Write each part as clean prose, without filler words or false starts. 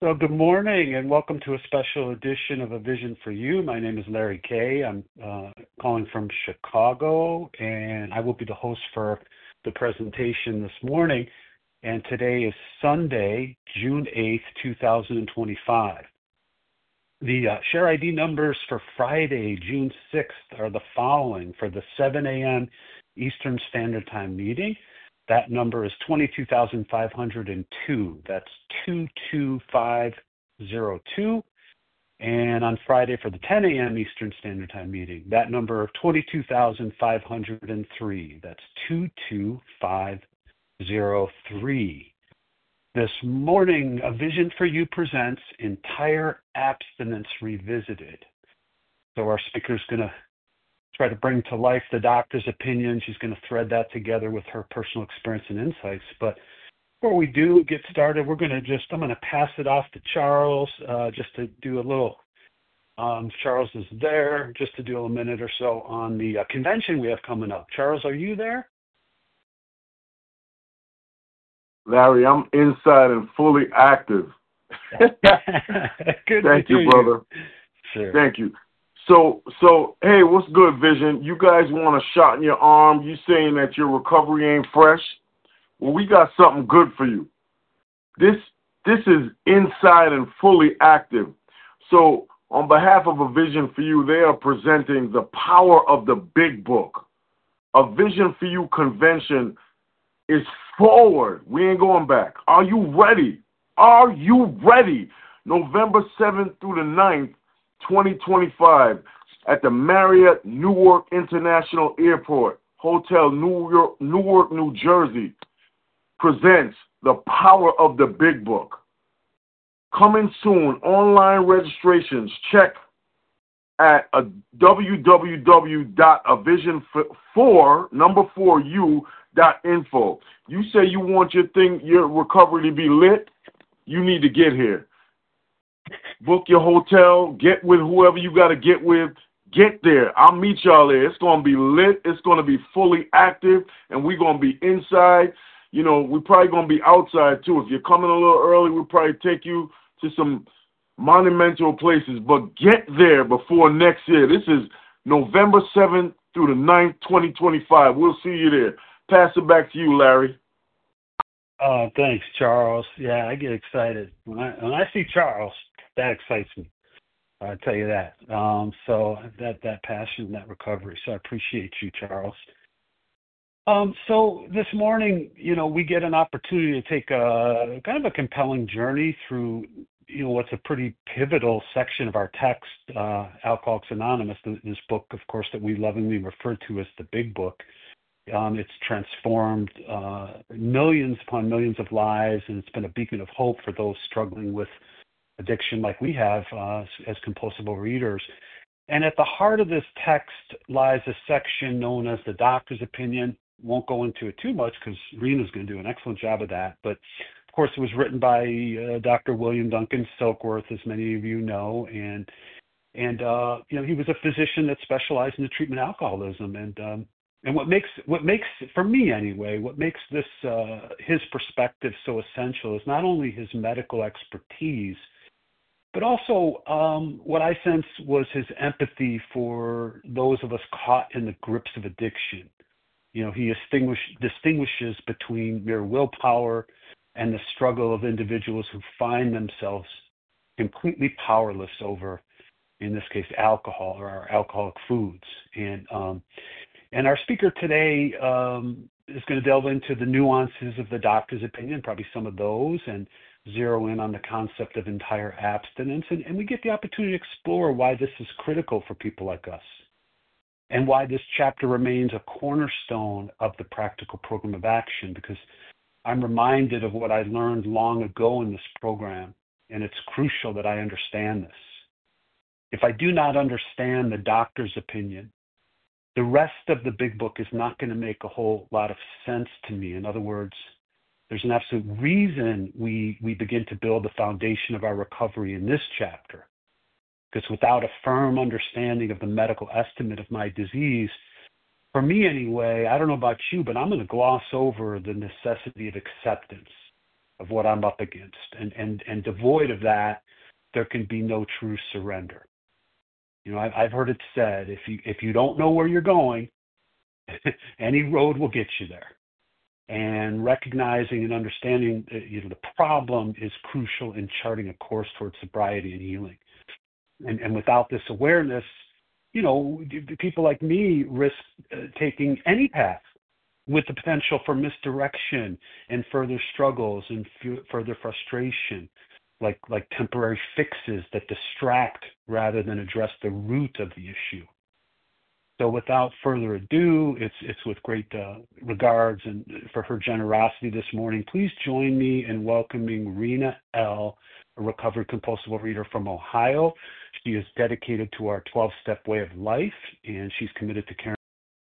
So, good morning and welcome to a special edition of A Vision for You. My name is Larry Kay. I'm calling from Chicago, and I will be the host for the presentation this morning. And today is Sunday, June 8th, 2025. The share ID numbers for Friday, June 6th are the following. For the 7 a.m. Eastern Standard Time meeting, that number is 22,502. That's 22502. And on Friday for the 10 a.m. Eastern Standard Time meeting, that number of 22,503. That's 22503. This morning, A Vision for You presents Entire Abstinence Revisited. So our speaker is going to try to bring to life the doctor's opinion. She's going to thread that together with her personal experience and insights. But before we do get started, I'm going to pass it off to Charles just to do a little, Charles is there, just to do a minute or so on the convention we have coming up. Charles, are you there? Larry, I'm inside and fully active. Good Thank you, brother. Sure. Thank you. So, hey, what's good, Vision? You guys want a shot in your arm? You saying that your recovery ain't fresh? Well, we got something good for you. This is inside and fully active. So, on behalf of A Vision for You, they are presenting the power of the Big Book. A Vision for You convention is forward. We ain't going back. Are you ready? Are you ready? November 7th through the 9th, 2025, at the Marriott Newark International Airport, Hotel Newark, New Jersey, presents the power of the Big Book. Coming soon, online registrations. Check at www.avision4u.info. You say you want your recovery to be lit, you need to get here. Book your hotel, get with whoever you got to get with, get there. I'll meet y'all there. It's going to be lit. It's going to be fully active, and we're going to be inside. You know, we're probably going to be outside, too. If you're coming a little early, we'll probably take you to some monumental places, but get there before next year. This is November 7th through the 9th, 2025. We'll see you there. Pass it back to you, Larry. Thanks, Charles. Yeah, I get excited. When I see Charles, that excites me. I tell you that. So that passion, that recovery. So I appreciate you, Charles. So this morning, we get an opportunity to take a kind of a compelling journey through, what's a pretty pivotal section of our text, Alcoholics Anonymous, this book, of course, that we lovingly refer to as the Big Book. It's transformed millions upon millions of lives, and it's been a beacon of hope for those struggling with addiction like we have as compulsive overeaters. And at the heart of this text lies a section known as the doctor's opinion. Won't go into it too much because Rena's going to do an excellent job of that. But, of course, it was written by Dr. William Duncan Silkworth, as many of you know. And he was a physician that specialized in the treatment of alcoholism. And what makes, for me anyway, what makes this his perspective so essential is not only his medical expertise, but also what I sense was his empathy for those of us caught in the grips of addiction. He distinguishes between mere willpower and the struggle of individuals who find themselves completely powerless over, in this case, alcohol or our alcoholic foods. And our speaker today is going to delve into the nuances of the doctor's opinion, probably some of those, and zero in on the concept of entire abstinence. And we get the opportunity to explore why this is critical for people like us and why this chapter remains a cornerstone of the practical program of action, because I'm reminded of what I learned long ago in this program, and it's crucial that I understand this. If I do not understand the doctor's opinion, the rest of the Big Book is not going to make a whole lot of sense to me. In other words, there's an absolute reason we begin to build the foundation of our recovery in this chapter. Because without a firm understanding of the medical estimate of my disease, for me anyway, I don't know about you, but I'm going to gloss over the necessity of acceptance of what I'm up against. And devoid of that, there can be no true surrender. I've heard it said, if you don't know where you're going, any road will get you there. And recognizing and understanding the problem is crucial in charting a course towards sobriety and healing. And without this awareness, people like me risk taking any path with the potential for misdirection and further struggles and further frustration, like temporary fixes that distract rather than address the root of the issue. So without further ado, it's with great regards and for her generosity this morning, please join me in welcoming Rena L., a recovered compulsive overeater from Ohio. She is dedicated to our 12-step way of life, and she's committed to caring.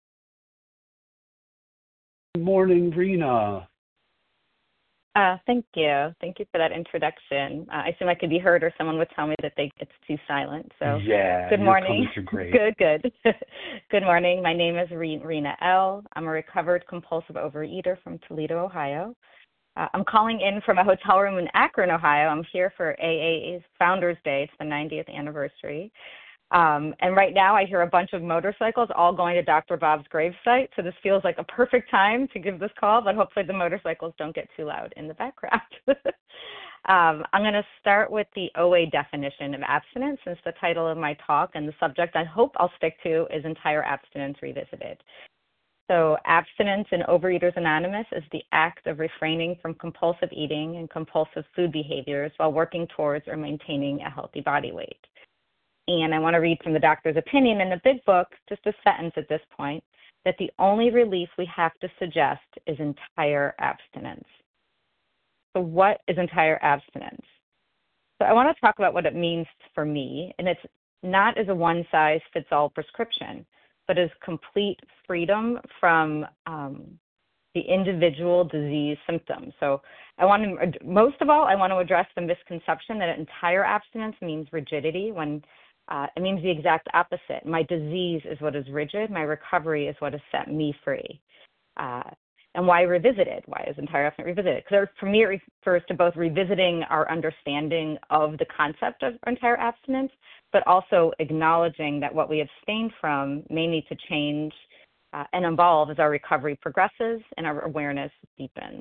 Good morning, Rena. Thank you. Thank you for that introduction. I assume I could be heard, or someone would tell me that it's too silent. So yeah, good morning. Your great. Good. Good morning. My name is Rena L. I'm a recovered compulsive overeater from Toledo, Ohio. I'm calling in from a hotel room in Akron, Ohio. I'm here for AA's Founders Day. It's the 90th anniversary. And right now I hear a bunch of motorcycles all going to Dr. Bob's gravesite. So this feels like a perfect time to give this call, but hopefully the motorcycles don't get too loud in the background. I'm going to start with the OA definition of abstinence, since the title of my talk and the subject I hope I'll stick to is Entire Abstinence Revisited. So abstinence in Overeaters Anonymous is the act of refraining from compulsive eating and compulsive food behaviors while working towards or maintaining a healthy body weight. And I want to read from the doctor's opinion in the big book, just a sentence at this point, that the only relief we have to suggest is entire abstinence. So what is entire abstinence? So I want to talk about what it means for me, and it's not as a one-size-fits-all prescription, but as complete freedom from the individual disease symptoms. So most of all, I want to address the misconception that entire abstinence means rigidity, when it means the exact opposite. My disease is what is rigid. My recovery is what has set me free. And why revisited? Why is entire abstinence revisited? Because for me, it refers to both revisiting our understanding of the concept of entire abstinence, but also acknowledging that what we abstain from may need to change and evolve as our recovery progresses and our awareness deepens.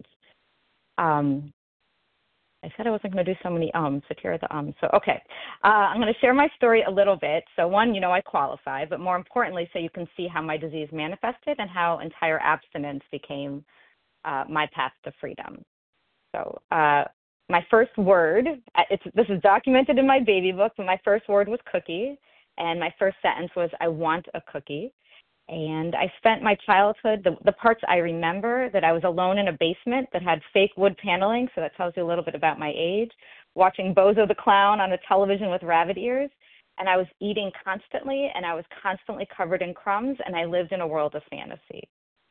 I said I wasn't going to do so many so here are the So, okay. I'm going to share my story a little bit. So, one, I qualify, but more importantly, so you can see how my disease manifested and how entire abstinence became my path to freedom. So, my first word, this is documented in my baby book, but my first word was cookie, and my first sentence was, I want a cookie. And I spent my childhood, the parts I remember, that I was alone in a basement that had fake wood paneling, so that tells you a little bit about my age, watching Bozo the Clown on a television with rabbit ears, and I was eating constantly, and I was constantly covered in crumbs, and I lived in a world of fantasy.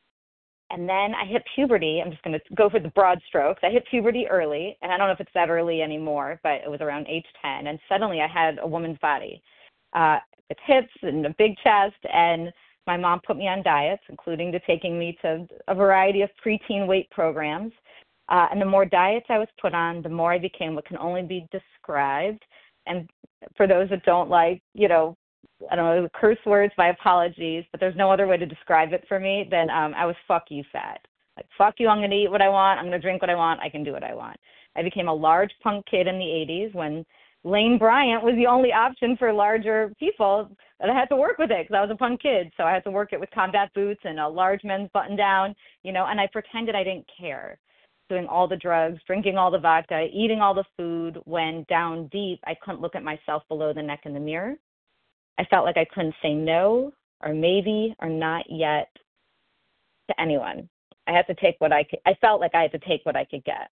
And then I hit puberty. I'm just going to go for the broad strokes. I hit puberty early, and I don't know if it's that early anymore, but it was around age 10, and suddenly I had a woman's body with hips and a big chest, and my mom put me on diets, including taking me to a variety of preteen weight programs. And the more diets I was put on, the more I became what can only be described. And for those that don't like, I don't know, curse words, my apologies, but there's no other way to describe it for me than I was fuck you fat. Like, fuck you, I'm going to eat what I want, I'm going to drink what I want, I can do what I want. I became a large punk kid in the 80s when Lane Bryant was the only option for larger people, and I had to work with it because I was a punk kid. So I had to work it with combat boots and a large men's button down, and I pretended I didn't care. Doing all the drugs, drinking all the vodka, eating all the food, when down deep, I couldn't look at myself below the neck in the mirror. I felt like I couldn't say no or maybe or not yet to anyone. I felt like I had to take what I could get.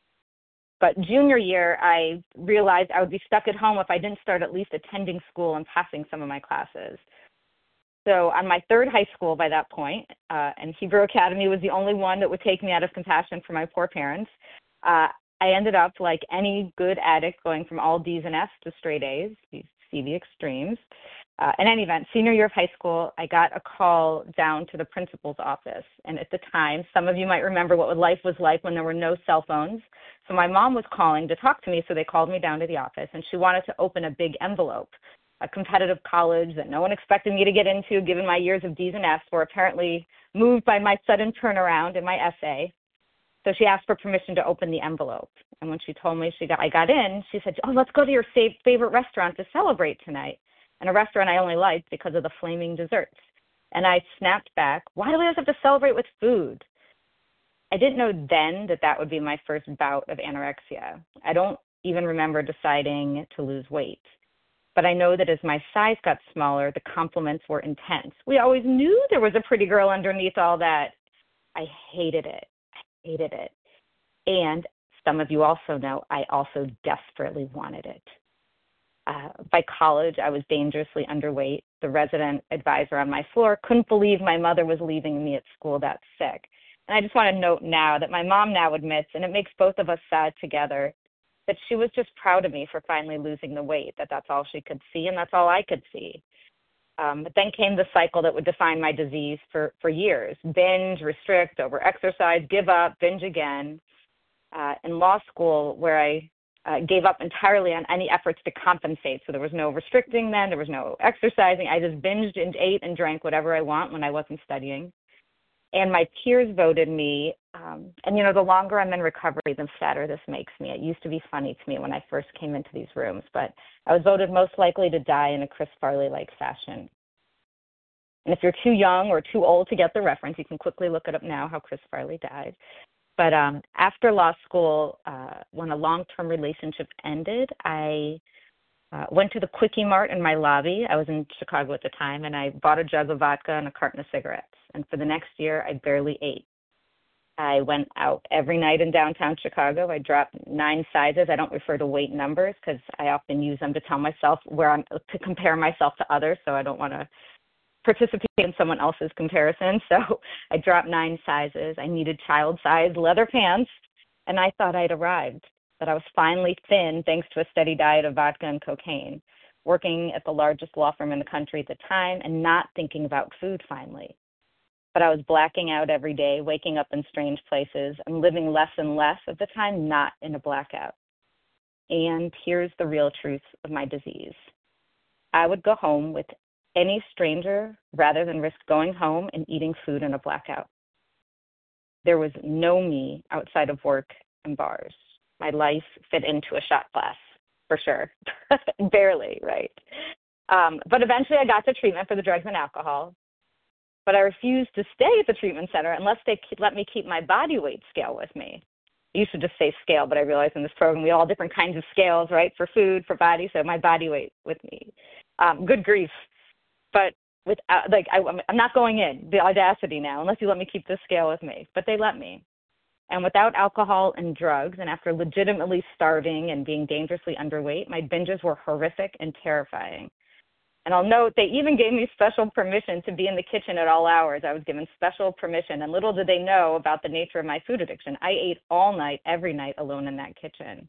But junior year, I realized I would be stuck at home if I didn't start at least attending school and passing some of my classes. So on my third high school by that point, and Hebrew Academy was the only one that would take me out of compassion for my poor parents, I ended up like any good addict going from all D's and F's to straight A's. These see the extremes. In any event, senior year of high school, I got a call down to the principal's office. And at the time, some of you might remember what life was like when there were no cell phones. So my mom was calling to talk to me, so they called me down to the office, and she wanted to open a big envelope. A competitive college that no one expected me to get into, given my years of D's and F's, were apparently moved by my sudden turnaround in my essay. So she asked for permission to open the envelope. And when she told me I got in, she said, "Oh, let's go to your favorite restaurant to celebrate tonight." And a restaurant I only liked because of the flaming desserts. And I snapped back, "Why do we always have to celebrate with food?" I didn't know then that would be my first bout of anorexia. I don't even remember deciding to lose weight. But I know that as my size got smaller, the compliments were intense. We always knew there was a pretty girl underneath all that. I hated it. And some of you also know I also desperately wanted it. By college, I was dangerously underweight. The resident advisor on my floor couldn't believe my mother was leaving me at school that sick. And I just want to note now that my mom now admits, and it makes both of us sad together, that she was just proud of me for finally losing the weight, that's all she could see, and that's all I could see. But then came the cycle that would define my disease for years: binge, restrict, over-exercise, give up, binge again. In law school, where I gave up entirely on any efforts to compensate. So there was no restricting then, there was no exercising. I just binged and ate and drank whatever I want when I wasn't studying. And my peers voted me, the longer I'm in recovery, the sadder this makes me. It used to be funny to me when I first came into these rooms, but I was voted most likely to die in a Chris Farley-like fashion. And if you're too young or too old to get the reference, you can quickly look it up now, how Chris Farley died. But after law school, when a long-term relationship ended, I went to the Quickie Mart in my lobby. I was in Chicago at the time, and I bought a jug of vodka and a carton of cigarettes. And for the next year, I barely ate. I went out every night in downtown Chicago. I dropped 9 sizes. I don't refer to weight numbers because I often use them to tell myself to compare myself to others, so I don't want to participate in someone else's comparison. So I dropped 9 sizes. I needed child-sized leather pants, and I thought I'd arrived, that I was finally thin thanks to a steady diet of vodka and cocaine, working at the largest law firm in the country at the time and not thinking about food finally. But I was blacking out every day, waking up in strange places, and living less and less of the time not in a blackout. And here's the real truth of my disease. I would go home with any stranger rather than risk going home and eating food in a blackout. There was no me outside of work and bars. My life fit into a shot glass, for sure. Barely, right? But eventually I got to treatment for the drugs and alcohol. But I refused to stay at the treatment center unless they let me keep my body weight scale with me. I used to just say scale, but I realized in this program we all have different kinds of scales, right, for food, for body, so my body weight with me. Good grief. But I'm not going in, the audacity now, unless you let me keep this scale with me. But they let me. And without alcohol and drugs, and after legitimately starving and being dangerously underweight, my binges were horrific and terrifying. And I'll note they even gave me special permission to be in the kitchen at all hours. I was given special permission, and little did they know about the nature of my food addiction. I ate all night, every night, alone in that kitchen.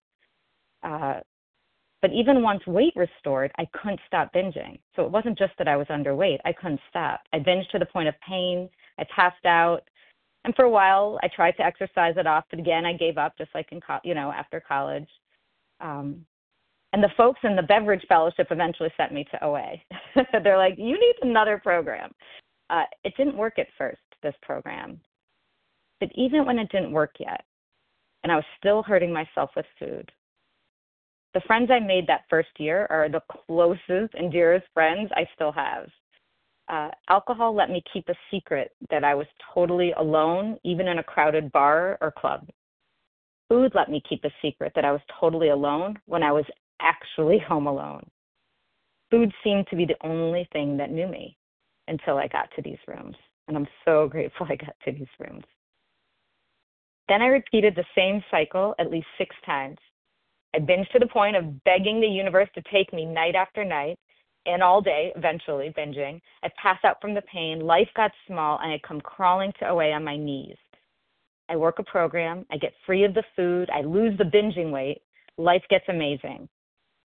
But even once weight restored, I couldn't stop binging. So it wasn't just that I was underweight. I couldn't stop. I binged to the point of pain. I passed out. And for a while, I tried to exercise it off. But again, I gave up just like after college. And the folks in the beverage fellowship eventually sent me to OA. They're like, you need another program. It didn't work at first, this program. But even when it didn't work yet, and I was still hurting myself with food, the friends I made that first year are the closest and dearest friends I still have. Alcohol let me keep a secret that I was totally alone, even in a crowded bar or club. Food let me keep a secret that I was totally alone when I was actually home alone. Food seemed to be the only thing that knew me until I got to these rooms. And I'm so grateful I got to these rooms. Then I repeated the same cycle at least 6 times. I binged to the point of begging the universe to take me night after night and all day, eventually binging. I'd pass out from the pain. Life got small, and I'd come crawling to OA on my knees. I work a program. I get free of the food. I lose the binging weight. Life gets amazing.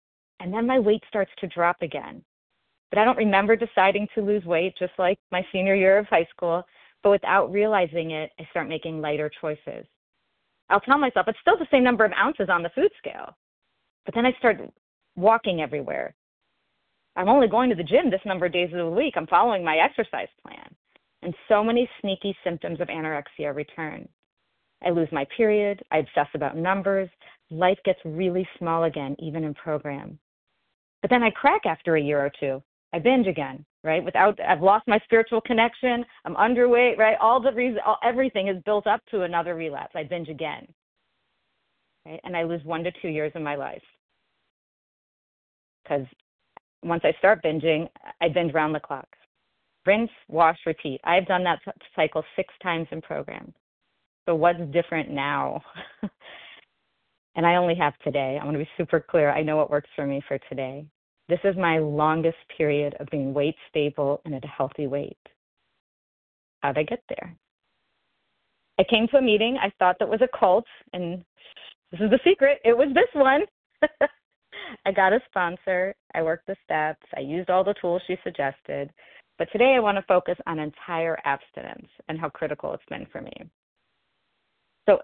And then my weight starts to drop again. But I don't remember deciding to lose weight, just like my senior year of high school. But without realizing it, I start making lighter choices. I'll tell myself it's still the same number of ounces on the food scale. But then I start walking everywhere. I'm only going to the gym this number of days of the week. I'm following my exercise plan. And so many sneaky symptoms of anorexia return. I lose my period. I obsess about numbers. Life gets really small again, even in program. But then I crack after a year or two. I binge again, right? I've lost my spiritual connection. I'm underweight, right? Everything is built up to another relapse. I binge again, right? And I lose 1 to 2 years of my life. Because once I start binging, I binge round the clock. Rinse, wash, repeat. I've done that cycle 6 times in program. So what's different now? And I only have today. I want to be super clear. I know what works for me for today. This is my longest period of being weight stable and at a healthy weight. How'd I get there? I came to a meeting I thought that was a cult, and this is the secret. It was this one. I got a sponsor. I worked the steps. I used all the tools she suggested. But today I want to focus on entire abstinence and how critical it's been for me. So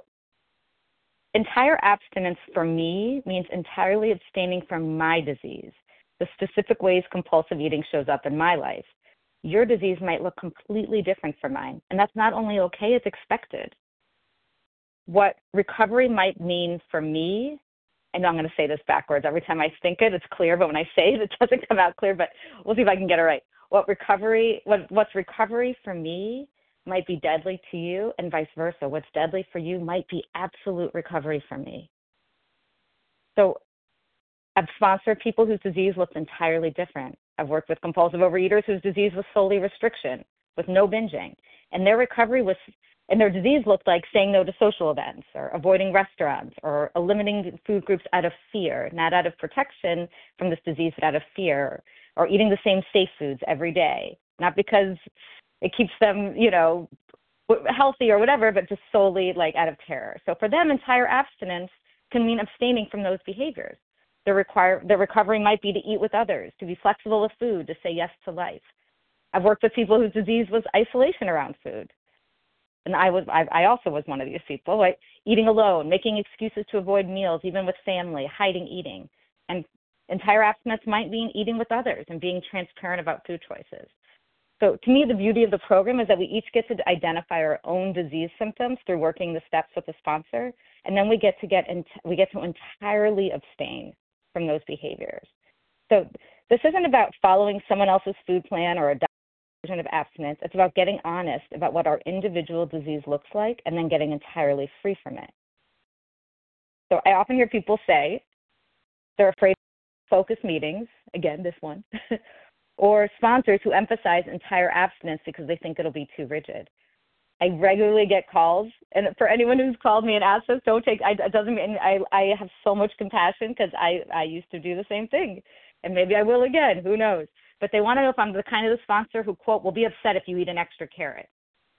entire abstinence for me means entirely abstaining from my disease, the specific ways compulsive eating shows up in my life. Your disease might look completely different from mine, and that's not only okay, it's expected. What recovery might mean for me, and I'm going to say this backwards. Every time I think it, it's clear, but when I say it, it doesn't come out clear, but we'll see if I can get it right. What's recovery for me might be deadly to you, and vice versa. What's deadly for you might be absolute recovery for me. So I've sponsored people whose disease looks entirely different. I've worked with compulsive overeaters whose disease was solely restriction with no binging. And their recovery was, and their disease looked like saying no to social events or avoiding restaurants or eliminating food groups out of fear, not out of protection from this disease, but out of fear, or eating the same safe foods every day, not because it keeps them, healthy or whatever, but just solely like out of terror. So for them, entire abstinence can mean abstaining from those behaviors. Their recovery might be to eat with others, to be flexible with food, to say yes to life. I've worked with people whose disease was isolation around food. And I also was one of these people, right? Eating alone, making excuses to avoid meals, even with family, hiding eating. And entire abstinence might mean eating with others and being transparent about food choices. So to me, the beauty of the program is that we each get to identify our own disease symptoms through working the steps with the sponsor, and then we get to entirely abstain from those behaviors. So this isn't about following someone else's food plan or a version of abstinence. It's about getting honest about what our individual disease looks like and then getting entirely free from it. So I often hear people say they're afraid of focus meetings, again, this one, or sponsors who emphasize entire abstinence because they think it'll be too rigid. I regularly get calls, and for anyone who's called me and asked us, it doesn't mean I have so much compassion because I used to do the same thing, and maybe I will again, who knows. But they want to know if I'm the kind of the sponsor who, quote, will be upset if you eat an extra carrot.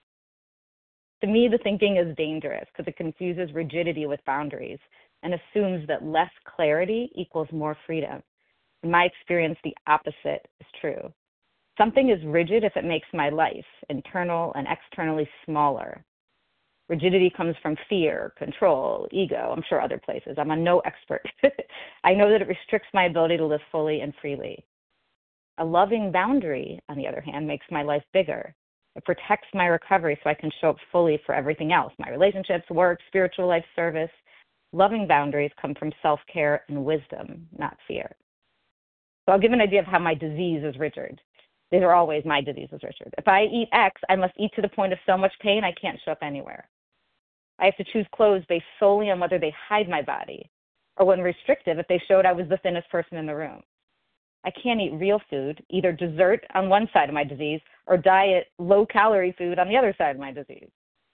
To me, the thinking is dangerous because it confuses rigidity with boundaries and assumes that less clarity equals more freedom. In my experience, the opposite is true. Something is rigid if it makes my life, internal and externally, smaller. Rigidity comes from fear, control, ego, I'm sure other places. I'm a no expert. I know that it restricts my ability to live fully and freely. A loving boundary, on the other hand, makes my life bigger. It protects my recovery so I can show up fully for everything else, my relationships, work, spiritual life, service. Loving boundaries come from self-care and wisdom, not fear. So I'll give an idea of how my disease is rigid. These are always my diseases, Richard. If I eat X, I must eat to the point of so much pain I can't show up anywhere. I have to choose clothes based solely on whether they hide my body, or when restrictive, if they showed I was the thinnest person in the room. I can't eat real food, either dessert on one side of my disease or diet low-calorie food on the other side of my disease.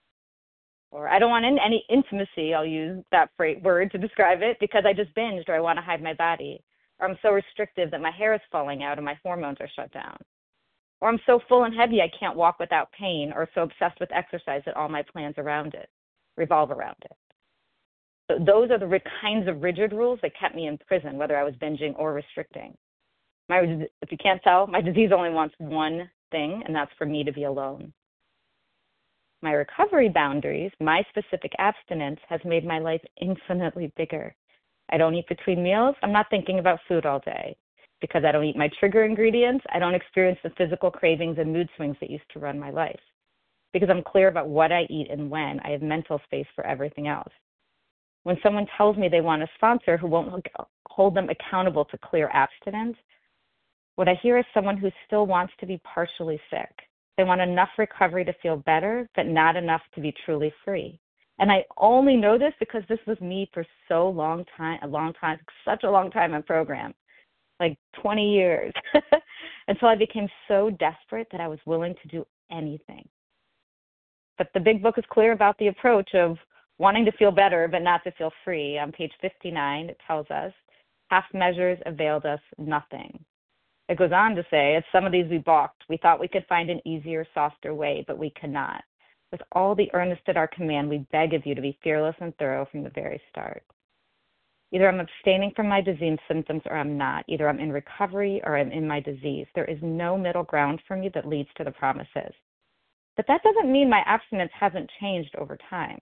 Or I don't want any intimacy, I'll use that word to describe it, because I just binged or I want to hide my body. Or I'm so restrictive that my hair is falling out and my hormones are shut down. Or I'm so full and heavy I can't walk without pain, or so obsessed with exercise that all my plans revolve around it. So those are the kinds of rigid rules that kept me in prison, whether I was binging or restricting. If you can't tell, my disease only wants one thing, and that's for me to be alone. My recovery boundaries, my specific abstinence, has made my life infinitely bigger. I don't eat between meals. I'm not thinking about food all day. Because I don't eat my trigger ingredients, I don't experience the physical cravings and mood swings that used to run my life. Because I'm clear about what I eat and when, I have mental space for everything else. When someone tells me they want a sponsor who won't hold them accountable to clear abstinence, what I hear is someone who still wants to be partially sick. They want enough recovery to feel better, but not enough to be truly free. And I only know this because this was me for such a long time in program, like 20 years, until I became so desperate that I was willing to do anything. But the big book is clear about the approach of wanting to feel better, but not to feel free. On page 59, it tells us, half measures availed us nothing. It goes on to say, at some of these we balked. We thought we could find an easier, softer way, but we cannot. With all the earnest at our command, we beg of you to be fearless and thorough from the very start. Either I'm abstaining from my disease symptoms or I'm not. Either I'm in recovery or I'm in my disease. There is no middle ground for me that leads to the promises. But that doesn't mean my abstinence hasn't changed over time.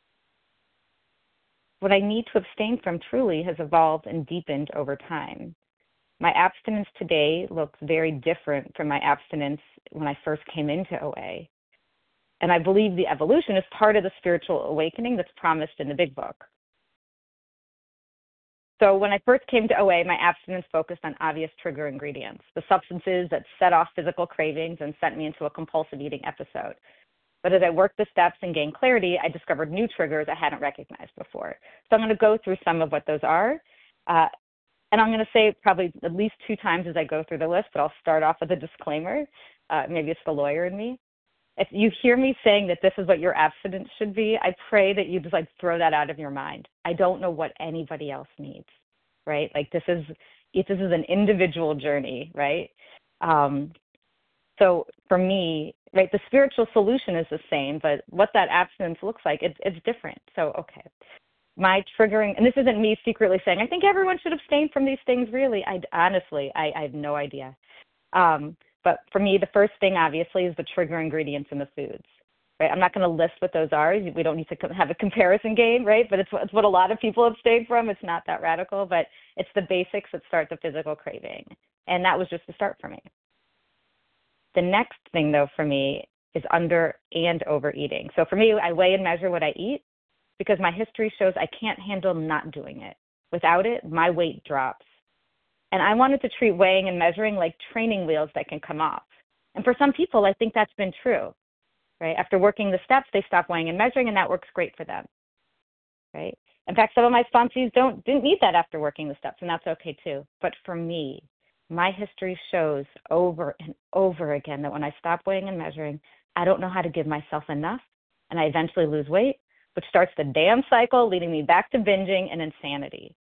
What I need to abstain from truly has evolved and deepened over time. My abstinence today looks very different from my abstinence when I first came into OA. And I believe the evolution is part of the spiritual awakening that's promised in the big book. So when I first came to OA, my abstinence focused on obvious trigger ingredients, the substances that set off physical cravings and sent me into a compulsive eating episode. But as I worked the steps and gained clarity, I discovered new triggers I hadn't recognized before. So I'm going to go through some of what those are. And I'm going to say probably at least 2 times as I go through the list, but I'll start off with a disclaimer. Maybe it's the lawyer in me. If you hear me saying that this is what your abstinence should be, I pray that you just throw that out of your mind. I don't know what anybody else needs, right? This is an individual journey, right? So for me, right, the spiritual solution is the same, but what that abstinence looks like, it's different. So, okay. My triggering, and this isn't me secretly saying, I think everyone should abstain from these things, really. Honestly, I have no idea. But for me, the first thing, obviously, is the trigger ingredients in the foods, right? I'm not going to list what those are. We don't need to have a comparison game, right? But it's what a lot of people abstain from. It's not that radical, but it's the basics that start the physical craving. And that was just the start for me. The next thing, though, for me is under and overeating. So for me, I weigh and measure what I eat because my history shows I can't handle not doing it. Without it, my weight drops. And I wanted to treat weighing and measuring like training wheels that can come off. And for some people, I think that's been true, right? After working the steps, they stop weighing and measuring, and that works great for them, right? In fact, some of my sponsees didn't need that after working the steps, and that's okay too. But for me, my history shows over and over again that when I stop weighing and measuring, I don't know how to give myself enough, and I eventually lose weight, which starts the damn cycle leading me back to binging and insanity.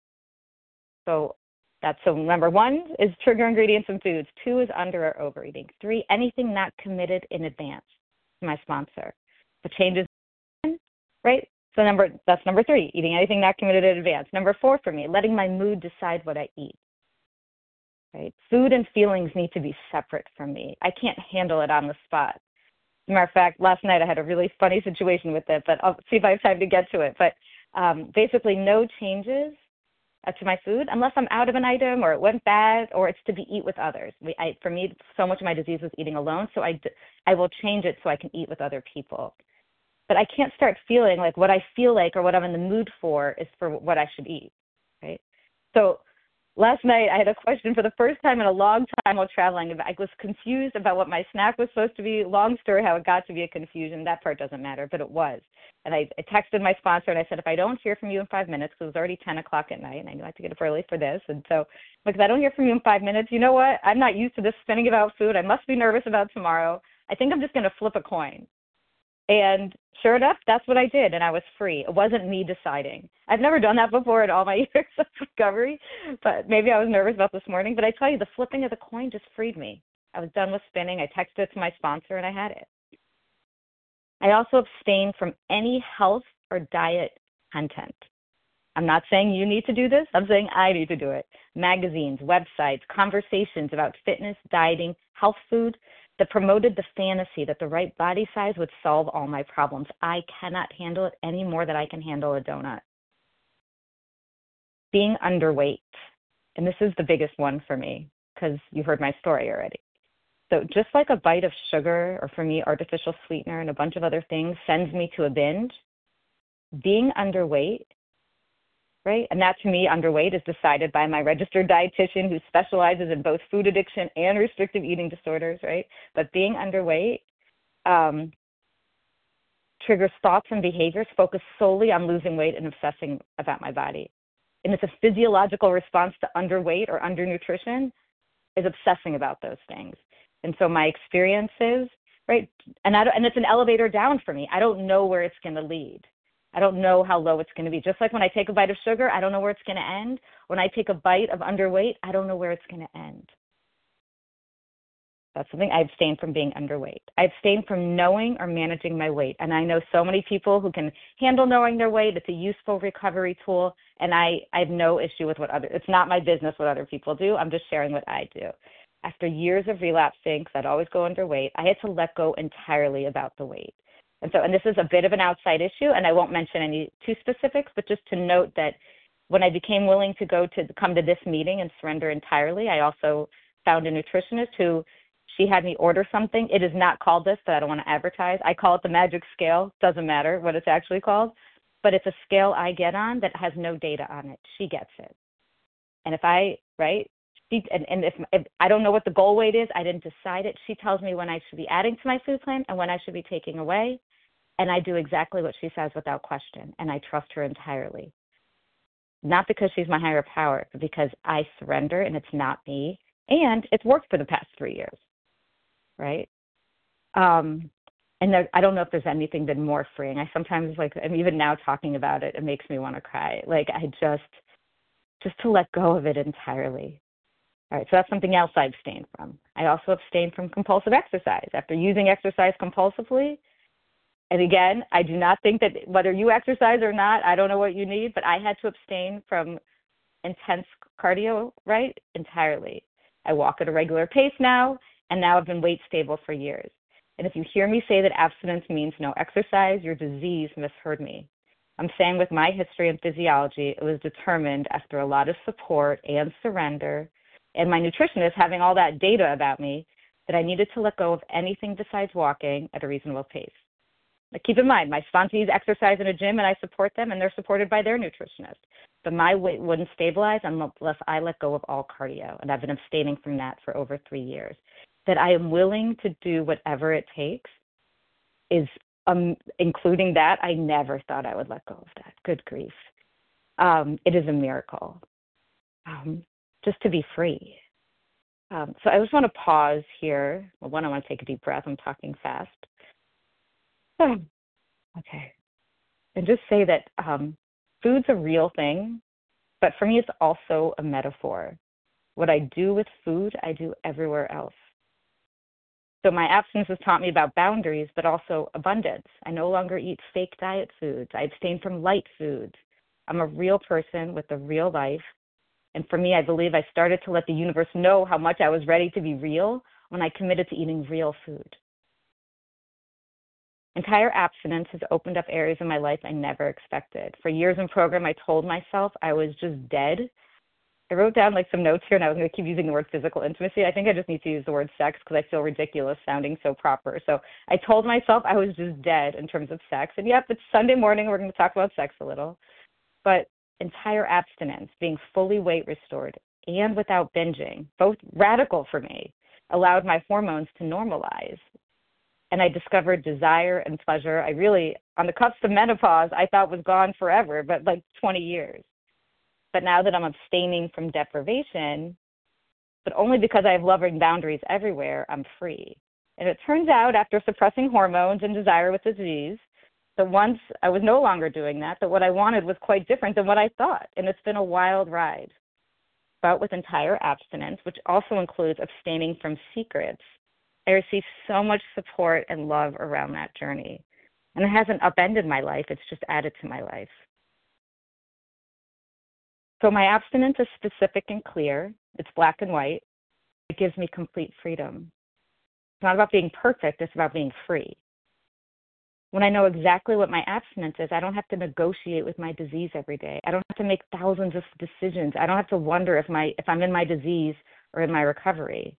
So number 1 is trigger ingredients in foods. 2 is under or overeating. 3, anything not committed in advance to my sponsor. The changes, right? So that's number 3, eating anything not committed in advance. Number 4 for me, letting my mood decide what I eat. Right? Food and feelings need to be separate from me. I can't handle it on the spot. As a matter of fact, last night I had a really funny situation with it, but I'll see if I have time to get to it. But basically no changes to my food unless I'm out of an item or it went bad or it's to be eat with others. For me, so much of my disease was eating alone, so I will change it so I can eat with other people. But I can't start feeling like what I feel like or what I'm in the mood for is for what I should eat, right? So last night, I had a question for the first time in a long time while traveling. I was confused about what my snack was supposed to be. Long story how it got to be a confusion. That part doesn't matter, but it was. And I texted my sponsor, and I said, if I don't hear from you in 5 minutes, because it was already 10 o'clock at night, and I knew I had to get up early for this. And so, if I don't hear from you in 5 minutes, you know what? I'm not used to this spinning about food. I must be nervous about tomorrow. I think I'm just going to flip a coin. And sure enough, that's what I did, and I was free. It wasn't me deciding. I've never done that before in all my years of recovery, but maybe I was nervous about this morning. But I tell you, the flipping of the coin just freed me. I was done with spinning. I texted it to my sponsor, and I had it. I also abstained from any health or diet content. I'm not saying you need to do this. I'm saying I need to do it. Magazines, websites, conversations about fitness, dieting, health food that promoted the fantasy that the right body size would solve all my problems. I cannot handle it any more than I can handle a donut. Being underweight, and this is the biggest one for me because you heard my story already. So just like a bite of sugar, or for me, artificial sweetener and a bunch of other things sends me to a binge, being underweight, right? And that, to me, underweight is decided by my registered dietitian who specializes in both food addiction and restrictive eating disorders, right? But being underweight triggers thoughts and behaviors focused solely on losing weight and obsessing about my body. And it's a physiological response to underweight or undernutrition is obsessing about those things. And so my experiences, right, and it's an elevator down for me. I don't know where it's going to lead. I don't know how low it's going to be. Just like when I take a bite of sugar, I don't know where it's going to end. When I take a bite of underweight, I don't know where it's going to end. That's something I abstain from, being underweight. I abstain from knowing or managing my weight. And I know so many people who can handle knowing their weight. It's a useful recovery tool. And I have no issue with it's not my business what other people do. I'm just sharing what I do. After years of relapsing, because I'd always go underweight, I had to let go entirely about the weight. And this is a bit of an outside issue, and I won't mention any too specifics, but just to note that when I became willing to come to this meeting and surrender entirely, I also found a nutritionist who, she had me order something. It is not called this, but I don't want to advertise. I call it the magic scale. Doesn't matter what it's actually called, but it's a scale I get on that has no data on it. She gets it. And if I don't know what the goal weight is, I didn't decide it. She tells me when I should be adding to my food plan and when I should be taking away. And I do exactly what she says without question. And I trust her entirely. Not because she's my higher power, but because I surrender and it's not me. And it's worked for the past 3 years. Right? And I don't know if there's anything been more freeing. I sometimes and even now talking about it, it makes me want to cry. I just to let go of it entirely. All right, so that's something else I abstain from. I also abstain from compulsive exercise. After using exercise compulsively, and again, I do not think that whether you exercise or not, I don't know what you need, but I had to abstain from intense cardio, right, entirely. I walk at a regular pace now, and now I've been weight stable for years. And if you hear me say that abstinence means no exercise, your disease misheard me. I'm saying with my history and physiology, it was determined after a lot of support and surrender, and my nutritionist having all that data about me, that I needed to let go of anything besides walking at a reasonable pace. Now, keep in mind, my sponsees exercise in a gym and I support them, and they're supported by their nutritionist. But my weight wouldn't stabilize unless I let go of all cardio, and I've been abstaining from that for over 3 years. That I am willing to do whatever it takes is, including that, I never thought I would let go of that. Good grief. It is a miracle. Just to be free. So I just want to pause here. Well, one, I want to take a deep breath. I'm talking fast. Okay. And just say that food's a real thing, but for me, it's also a metaphor. What I do with food, I do everywhere else. So my abstinence has taught me about boundaries, but also abundance. I no longer eat fake diet foods. I abstain from light foods. I'm a real person with a real life. And for me, I believe I started to let the universe know how much I was ready to be real when I committed to eating real food. Entire abstinence has opened up areas in my life I never expected. For years in program, I told myself I was just dead. I wrote down some notes here, and I was going to keep using the word physical intimacy. I think I just need to use the word sex because I feel ridiculous sounding so proper. So I told myself I was just dead in terms of sex. And yep, it's Sunday morning. We're going to talk about sex a little. But entire abstinence, being fully weight restored and without binging, both radical for me, allowed my hormones to normalize. And I discovered desire and pleasure. I really, on the cusp of menopause, I thought was gone forever, but 20 years. But now that I'm abstaining from deprivation, but only because I have loving boundaries everywhere, I'm free. And it turns out, after suppressing hormones and desire with disease, that once I was no longer doing that what I wanted was quite different than what I thought. And it's been a wild ride. But with entire abstinence, which also includes abstaining from secrets, I received so much support and love around that journey. And it hasn't upended my life, it's just added to my life. So my abstinence is specific and clear. It's black and white. It gives me complete freedom. It's not about being perfect. It's about being free. When I know exactly what my abstinence is, I don't have to negotiate with my disease every day. I don't have to make thousands of decisions. I don't have to wonder if I'm in my disease or in my recovery.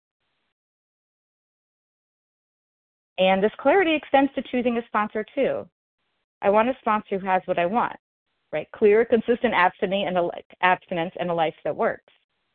And this clarity extends to choosing a sponsor too. I want a sponsor who has what I want, right? Clear, consistent abstinence and a life that works.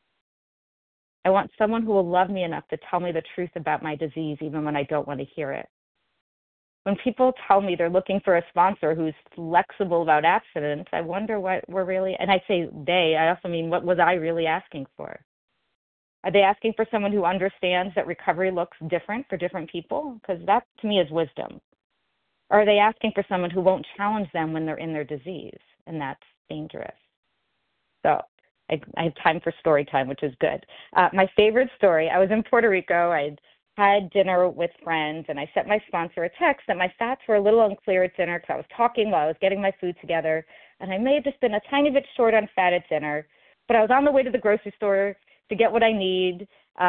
I want someone who will love me enough to tell me the truth about my disease even when I don't want to hear it. When people tell me they're looking for a sponsor who's flexible about abstinence, I wonder what we're really, and I say they, I also mean what was I really asking for? Are they asking for someone who understands that recovery looks different for different people? Because that, to me, is wisdom. Or are they asking for someone who won't challenge them when they're in their disease? And that's dangerous. So I have time for story time, which is good. My favorite story, I was in Puerto Rico. I'd had dinner with friends, and I sent my sponsor a text that my fats were a little unclear at dinner because I was talking while I was getting my food together, and I may have just been a tiny bit short on fat at dinner, but I was on the way to the grocery store to get what I need,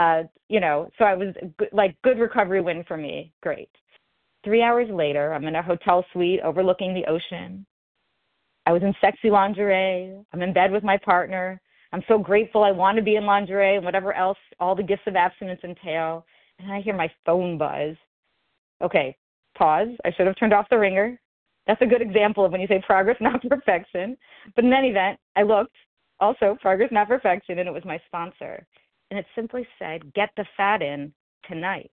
so I was good recovery win for me. Great. 3 hours later, I'm in a hotel suite overlooking the ocean. I was in sexy lingerie. I'm in bed with my partner. I'm so grateful I want to be in lingerie and whatever else all the gifts of abstinence entail. And I hear my phone buzz. Okay, pause. I should have turned off the ringer. That's a good example of when you say progress, not perfection. But in any event, I looked. Also, progress, not perfection, and it was my sponsor. And it simply said, get the fat in tonight.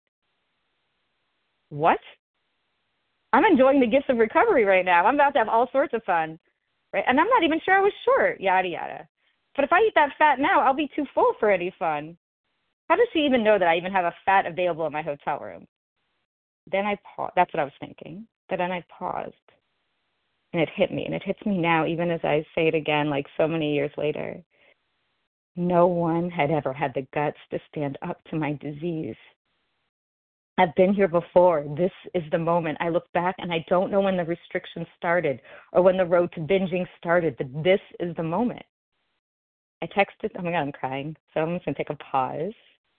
What? I'm enjoying the gifts of recovery right now. I'm about to have all sorts of fun, right? And I'm not even sure I was short, yada, yada. But if I eat that fat now, I'll be too full for any fun. How does she even know that I even have a fat available in my hotel room? Then I paused. That's what I was thinking. But then I paused. And it hit me. And it hits me now, even as I say it again, like so many years later. No one had ever had the guts to stand up to my disease. I've been here before. This is the moment. I look back and I don't know when the restrictions started or when the road to binging started, but this is the moment. I texted, oh my God, I'm crying. So I'm just going to take a pause.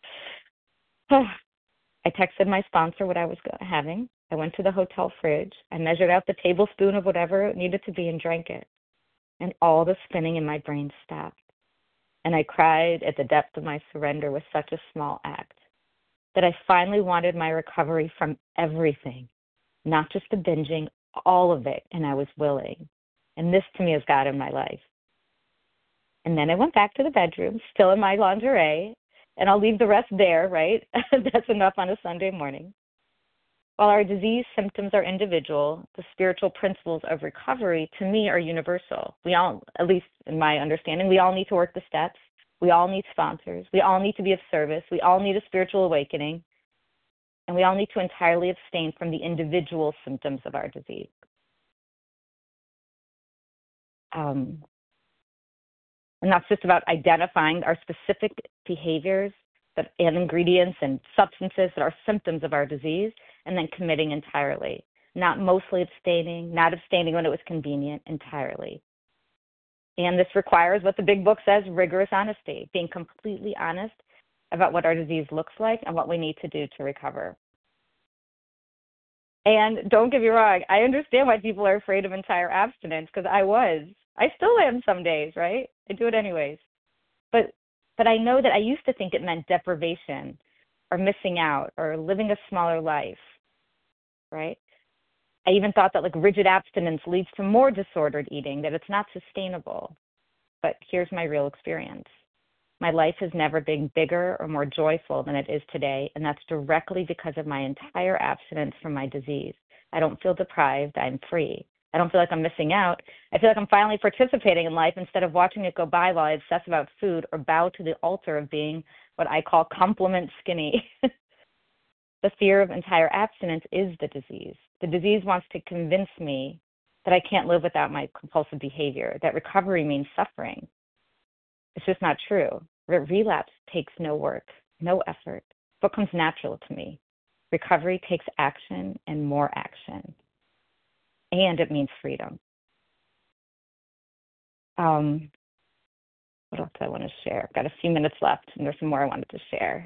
I texted my sponsor what I was having. I went to the hotel fridge. I measured out the tablespoon of whatever it needed to be and drank it. And all the spinning in my brain stopped. And I cried at the depth of my surrender with such a small act that I finally wanted my recovery from everything, not just the binging, all of it, and I was willing. And this to me is God in my life. And then I went back to the bedroom, still in my lingerie, and I'll leave the rest there, right? That's enough on a Sunday morning. While our disease symptoms are individual, the spiritual principles of recovery, to me, are universal. We all, at least in my understanding, we all need to work the steps. We all need sponsors. We all need to be of service. We all need a spiritual awakening. And we all need to entirely abstain from the individual symptoms of our disease. And that's just about identifying our specific behaviors and ingredients and substances that are symptoms of our disease, and then committing entirely. Not mostly abstaining, not abstaining when it was convenient, entirely. And this requires what the big book says, rigorous honesty, being completely honest about what our disease looks like and what we need to do to recover. And don't get me wrong, I understand why people are afraid of entire abstinence, because I was. I still am some days, right? I do it anyways. But I know that I used to think it meant deprivation or missing out or living a smaller life, right? I even thought that rigid abstinence leads to more disordered eating, that it's not sustainable. But here's my real experience. My life has never been bigger or more joyful than it is today, and that's directly because of my entire abstinence from my disease. I don't feel deprived. I'm free. I don't feel like I'm missing out. I feel like I'm finally participating in life instead of watching it go by while I obsess about food or bow to the altar of being what I call compliment skinny. The fear of entire abstinence is the disease. The disease wants to convince me that I can't live without my compulsive behavior, that recovery means suffering. It's just not true. Relapse takes no work, no effort. What comes natural to me? Recovery takes action and more action. And it means freedom. what else do I want to share? I've got a few minutes left, and there's some more I wanted to share.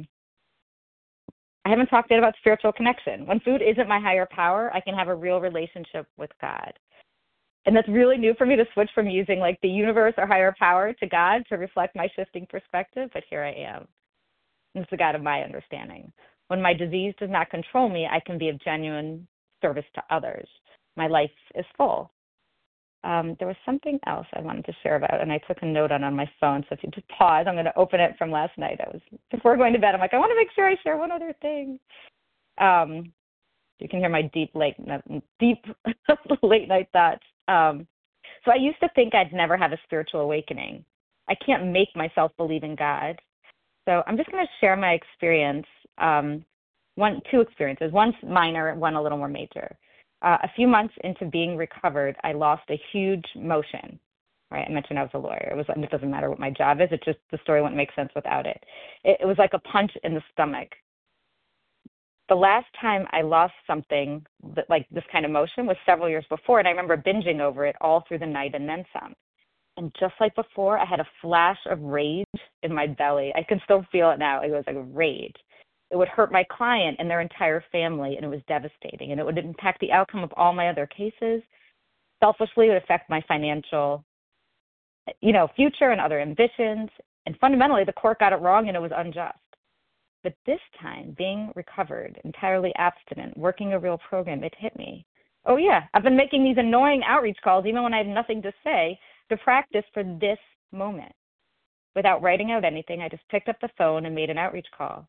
I haven't talked yet about spiritual connection. When food isn't my higher power, I can have a real relationship with God. And that's really new for me to switch from using like the universe or higher power to God to reflect my shifting perspective, but here I am. And it's the God of my understanding. When my disease does not control me, I can be of genuine service to others. My life is full. There was something else I wanted to share about, and I took a note on my phone. So if you just pause, I'm going to open it from last night. Before going to bed, I'm like, I want to make sure I share one other thing. You can hear my deep late night thoughts. So I used to think I'd never have a spiritual awakening. I can't make myself believe in God. So I'm just going to share my experience, two experiences. One's minor, one a little more major. A few months into being recovered, I lost a huge motion. Right? I mentioned I was a lawyer. It doesn't matter what my job is. It just, the story wouldn't make sense without it. It was like a punch in the stomach. The last time I lost something that, like this kind of motion was several years before, and I remember binging over it all through the night and then some. And just like before, I had a flash of rage in my belly. I can still feel it now. It was like rage. It would hurt my client and their entire family, and it was devastating. And it would impact the outcome of all my other cases. Selfishly, it would affect my financial, future and other ambitions. And fundamentally, the court got it wrong, and it was unjust. But this time, being recovered, entirely abstinent, working a real program, it hit me. Oh, yeah, I've been making these annoying outreach calls, even when I have nothing to say, to practice for this moment. Without writing out anything, I just picked up the phone and made an outreach call.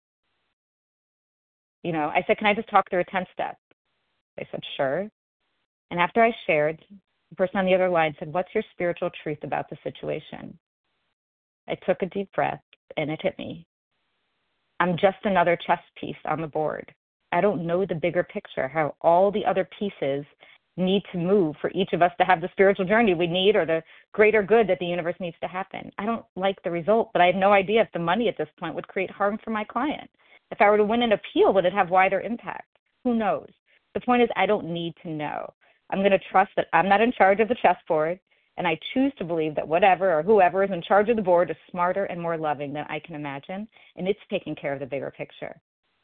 I said, can I just talk through a 10-step? They said, sure. And after I shared, the person on the other line said, what's your spiritual truth about the situation? I took a deep breath, and it hit me. I'm just another chess piece on the board. I don't know the bigger picture, how all the other pieces need to move for each of us to have the spiritual journey we need or the greater good that the universe needs to happen. I don't like the result, but I have no idea if the money at this point would create harm for my client. If I were to win an appeal, would it have wider impact? Who knows? The point is, I don't need to know. I'm going to trust that I'm not in charge of the chessboard, and I choose to believe that whatever or whoever is in charge of the board is smarter and more loving than I can imagine, and it's taking care of the bigger picture.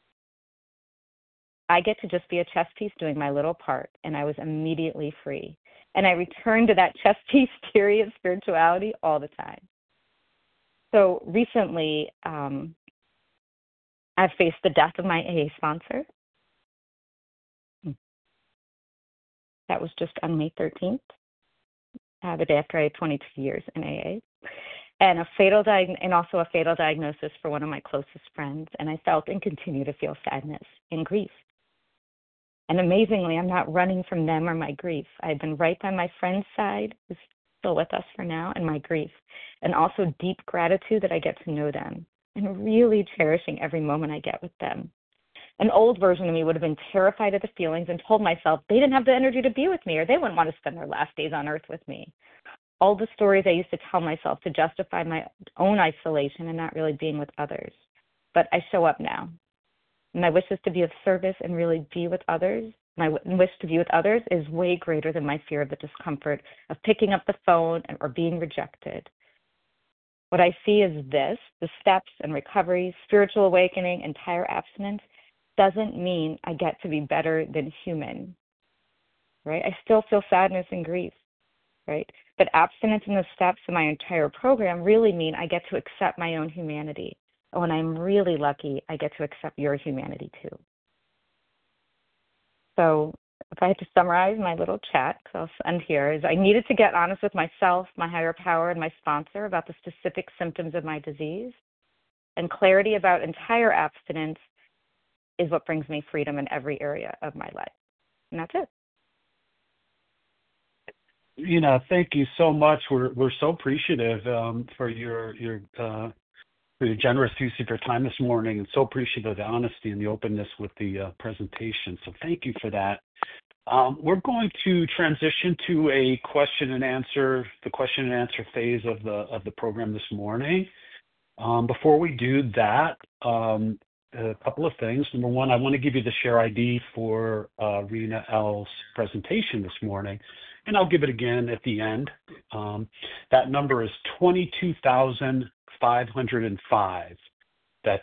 I get to just be a chess piece doing my little part, and I was immediately free. And I returned to that chess piece theory of spirituality all the time. So recently, I've faced the death of my AA sponsor. That was just on May 13th, the day after I had 22 years in AA. And also a fatal diagnosis for one of my closest friends. And I felt and continue to feel sadness and grief. And amazingly, I'm not running from them or my grief. I've been right by my friend's side, who's still with us for now, and my grief. And also deep gratitude that I get to know them and really cherishing every moment I get with them. An old version of me would have been terrified of the feelings and told myself they didn't have the energy to be with me or they wouldn't want to spend their last days on earth with me. All the stories I used to tell myself to justify my own isolation and not really being with others. But I show up now. My wish is to be of service and really be with others. My wish to be with others is way greater than my fear of the discomfort of picking up the phone or being rejected. What I see is this: the steps and recovery, spiritual awakening, entire abstinence doesn't mean I get to be better than human, right? I still feel sadness and grief, right? But abstinence and the steps of my entire program really mean I get to accept my own humanity. Oh, and I'm really lucky I get to accept your humanity too. So if I had to summarize my little chat, because I'll end here, is I needed to get honest with myself, my higher power, and my sponsor about the specific symptoms of my disease. And clarity about entire abstinence is what brings me freedom in every area of my life. And that's it. Thank you so much. We're so appreciative for your generous use of your time this morning, and so appreciative of the honesty and the openness with the presentation. So thank you for that. We're going to transition to the question and answer phase of the program this morning. Before we do that, a couple of things. Number one, I want to give you the share ID for Rena L's presentation this morning. and I'll give it again at the end. That number is 22,505. That's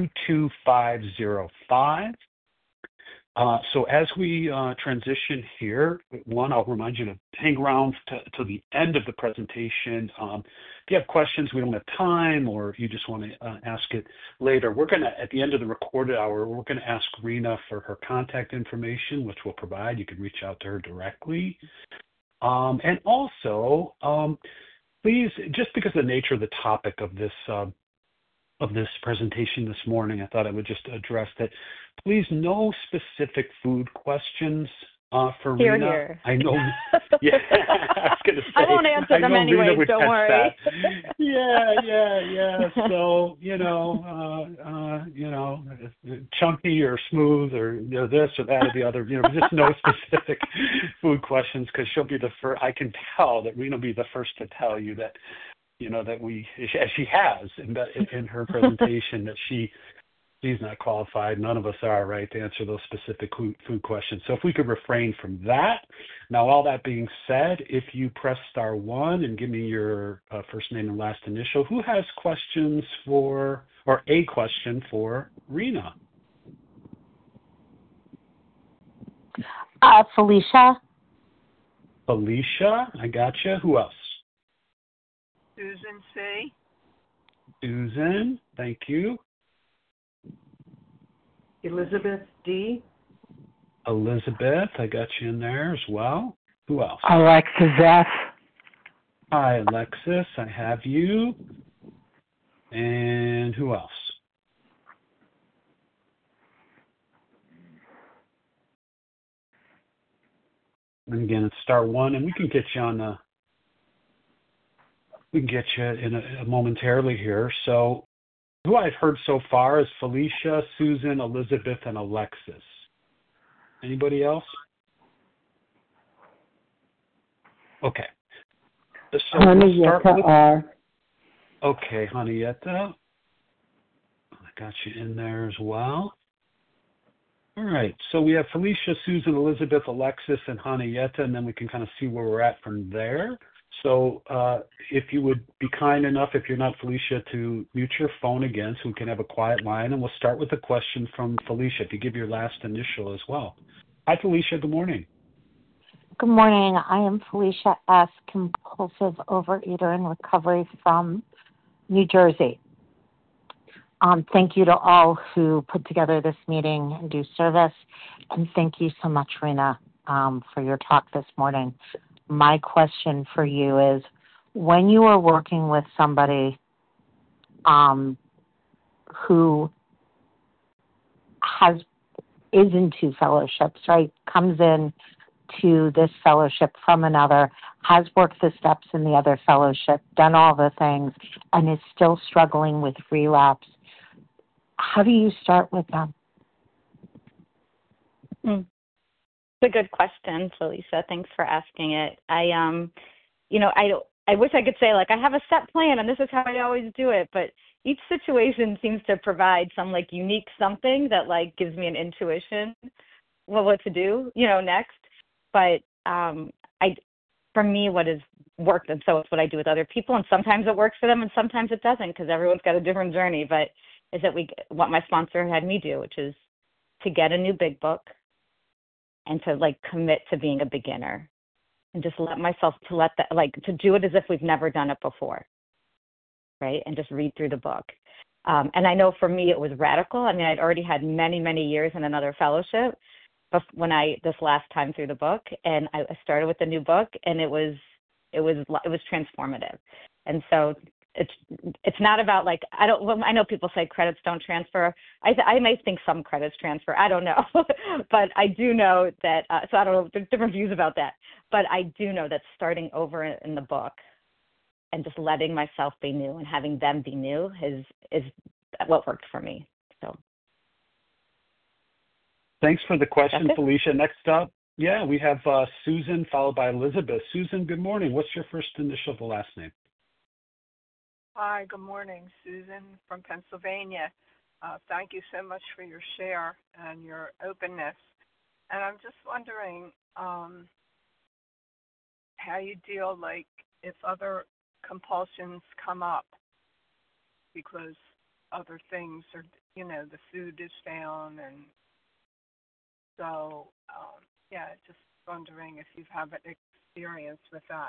22505. So as we transition here, one, I'll remind you to hang around to the end of the presentation. If you have questions, we don't have time, or if you just want to ask it later, we're going to, at the end of the recorded hour, we're going to ask Rena for her contact information, which we'll provide. You can reach out to her directly. And also, please, just because of the nature of the topic of this presentation this morning, I thought I would just address that. Please, no specific food questions for Rena. Here. I know. Yeah, I was going to say. I won't answer them anyway. Don't worry. Yeah. So chunky or smooth or this or that or the other. Just no specific food questions, because she'll be the first. I can tell that Rena will be the first to tell you that. That as she has in her presentation, that she's not qualified. None of us are, right, to answer those specific food questions. So if we could refrain from that. Now, all that being said, if you press *1 and give me your first name and last initial, who has questions or a question for Rena? Felicia. Felicia, I gotcha. Who else? Susan C. Susan, thank you. Elizabeth D. Elizabeth, I got you in there as well. Who else? Alexis F. Hi, Alexis, I have you. And who else? And again, it's *1, and we can get you on the. We can get you in momentarily here. So who I've heard so far is Felicia, Susan, Elizabeth, and Alexis. Anybody else? Okay. So Juanietta R. Okay, Juanietta. I got you in there as well. All right. So we have Felicia, Susan, Elizabeth, Alexis, and Juanietta, and then we can kind of see where we're at from there. So if you would be kind enough, if you're not Felicia, to mute your phone again so we can have a quiet line. And we'll start with a question from Felicia, if you give your last initial as well. Hi, Felicia. Good morning. Good morning. I am Felicia S., compulsive overeater in recovery from New Jersey. Thank you to all who put together this meeting and do service. And thank you so much, Rena, for your talk this morning. My question for you is, when you are working with somebody who is into fellowships, right, comes in to this fellowship from another, has worked the steps in the other fellowship, done all the things, and is still struggling with relapse, how do you start with them? It's a good question, Felicia. Thanks for asking it. I wish I could say, like, I have a set plan and this is how I always do it, but each situation seems to provide some, like, unique something that, like, gives me an intuition what to do, next. But for me, what has worked, and so it's what I do with other people, and sometimes it works for them and sometimes it doesn't, because everyone's got a different journey, but is that what my sponsor had me do, which is to get a new big book and to, like, commit to being a beginner and just let myself to do it as if we've never done it before, right? And just read through the book. And I know for me it was radical. I mean, I'd already had many, many years in another fellowship this last time through the book, and I started with the new book, and it was transformative. And so it's not about, like, I know people say credits don't transfer. I may think some credits transfer. I don't know, but I do know that. So I don't know. There's different views about that, but I do know that starting over in the book and just letting myself be new and having them be new is what worked for me. So. Thanks for the question, Felicia. Next up, we have Susan followed by Elizabeth. Susan, good morning. What's your first initial of the last name? Hi, good morning. Susan from Pennsylvania. Thank you so much for your share and your openness. And I'm just wondering, how you deal, like, if other compulsions come up because other things are, the food is down, and so, yeah, just wondering if you've had an experience with that.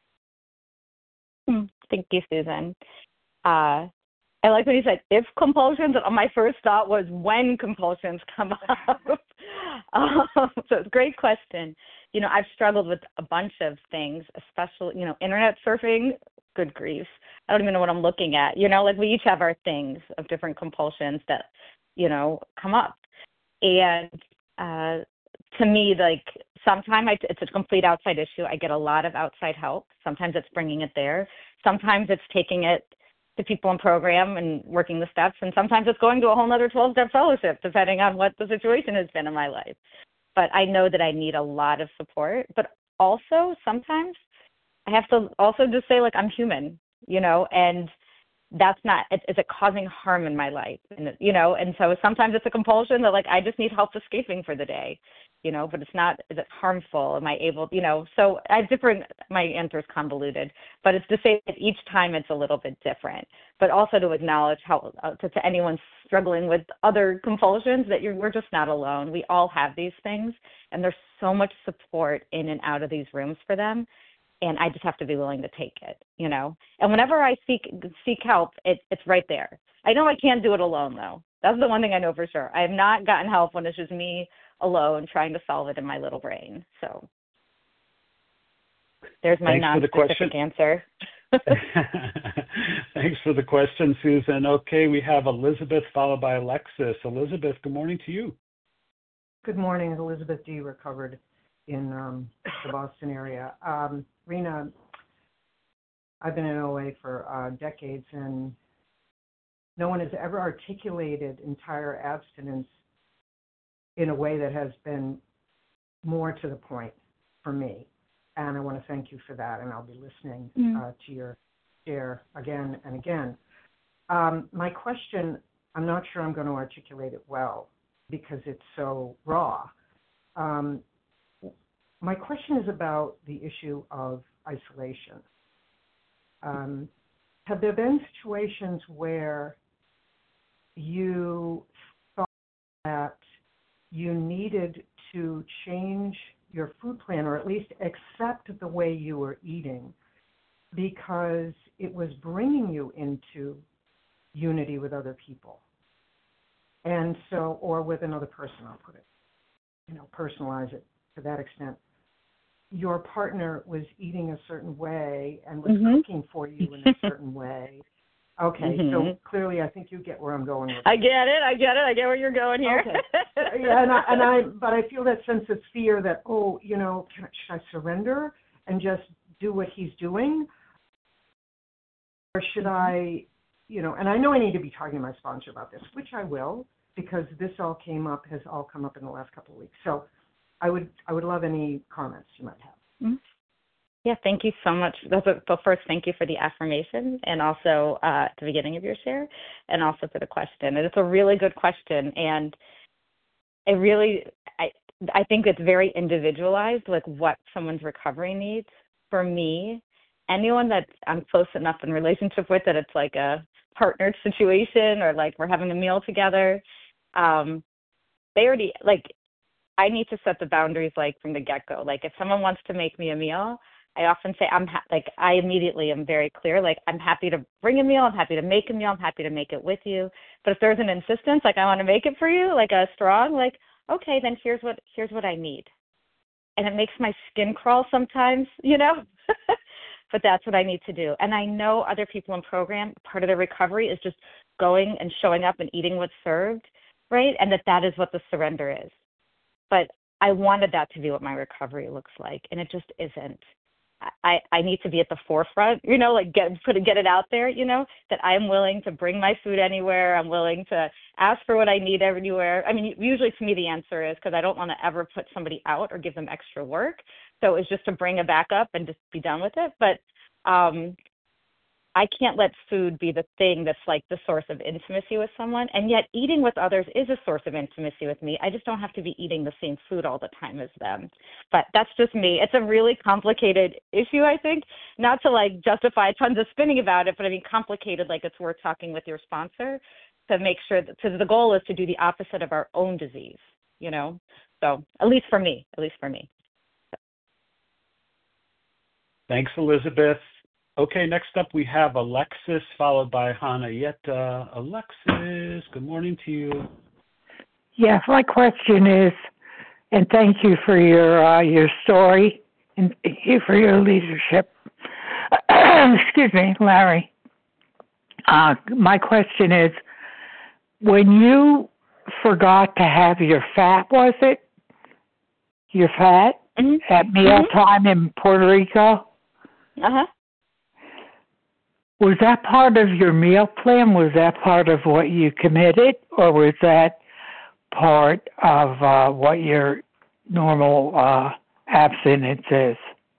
Thank you, Susan. I like when you said if compulsions. My first thought was when compulsions come up. So it's a great question. I've struggled with a bunch of things, especially, internet surfing. Good grief. I don't even know what I'm looking at. Like we each have our things of different compulsions that, come up. And to me, like sometimes it's a complete outside issue. I get a lot of outside help. Sometimes it's bringing it there. Sometimes it's taking it to people in program and working the steps. And sometimes it's going to a whole nother 12-step fellowship, depending on what the situation has been in my life. But I know that I need a lot of support. But also sometimes I have to also just say, like, I'm human, and that's not, is it causing harm in my life? And so sometimes it's a compulsion that, like, I just need help escaping for the day, but it's not, is it harmful? Am I able, so I have my answer is convoluted, but it's to say that each time it's a little bit different, but also to acknowledge how, to anyone struggling with other compulsions, that we're just not alone. We all have these things, and there's so much support in and out of these rooms for them. And I just have to be willing to take it, And whenever I seek help, it's right there. I know I can't do it alone, though. That's the one thing I know for sure. I have not gotten help when it's just me alone trying to solve it in my little brain. So there's my non-specific answer. Thanks for the question, Susan. Okay, we have Elizabeth followed by Alexis. Elizabeth, good morning to you. Good morning. Elizabeth D. recovered in the Boston area. Rena, I've been in OA for decades, and no one has ever articulated entire abstinence in a way that has been more to the point for me. And I want to thank you for that, and I'll be listening to your share again and again. My question, I'm not sure I'm going to articulate it well because it's so raw. My question is about the issue of isolation. Have there been situations where you thought that you needed to change your food plan, or at least accept the way you were eating, because it was bringing you into unity with other people? And so, or with another person, I'll put it, personalize it to that extent. Your partner was eating a certain way and was cooking for you in a certain way. Okay, so clearly I think you get where I'm going with it. I get it. I get where you're going here. Okay. Yeah, but I feel that sense of fear that, should I surrender and just do what he's doing? Or should I, and I know I need to be talking to my sponsor about this, which I will, because this has all come up in the last couple of weeks. So I would love any comments you might have. Yeah, thank you so much. So first, thank you for the affirmation, and also at the beginning of your share, and also for the question. And it's a really good question, and I think it's very individualized, like what someone's recovery needs. For me, anyone that I'm close enough in relationship with that it's like a partnered situation, or like we're having a meal together, they already, like, I need to set the boundaries, like, from the get-go. Like, if someone wants to make me a meal, I often say I immediately am very clear, like, I'm happy to bring a meal, I'm happy to make a meal, I'm happy to make it with you. But if there's an insistence, like, I want to make it for you, like a strong, like, okay, then here's what I need. And it makes my skin crawl sometimes, but that's what I need to do. And I know other people in program, part of their recovery is just going and showing up and eating what's served, right? And that is what the surrender is. But I wanted that to be what my recovery looks like, and it just isn't. I need to be at the forefront, like get it out there, that I'm willing to bring my food anywhere. I'm willing to ask for what I need everywhere. I mean, usually to me the answer is because I don't want to ever put somebody out or give them extra work. So it's just to bring it back up and just be done with it. But I can't let food be the thing that's like the source of intimacy with someone. And yet eating with others is a source of intimacy with me. I just don't have to be eating the same food all the time as them. But that's just me. It's a really complicated issue, I think. Not to like justify tons of spinning about it, but I mean complicated, like it's worth talking with your sponsor to make sure that, because the goal is to do the opposite of our own disease, you know? So at least for me. Thanks, Elizabeth. Okay, next up we have Alexis, followed by Hanayeta. Alexis, good morning to you. Yes, my question is, and thank you for your story and thank you for your leadership. Excuse me, Larry. My question is, when you forgot to have your fat, was it? Your fat at mealtime in Puerto Rico? Uh-huh. Was that part of your meal plan? Was that part of what you committed? Or was that part of what your normal abstinence is?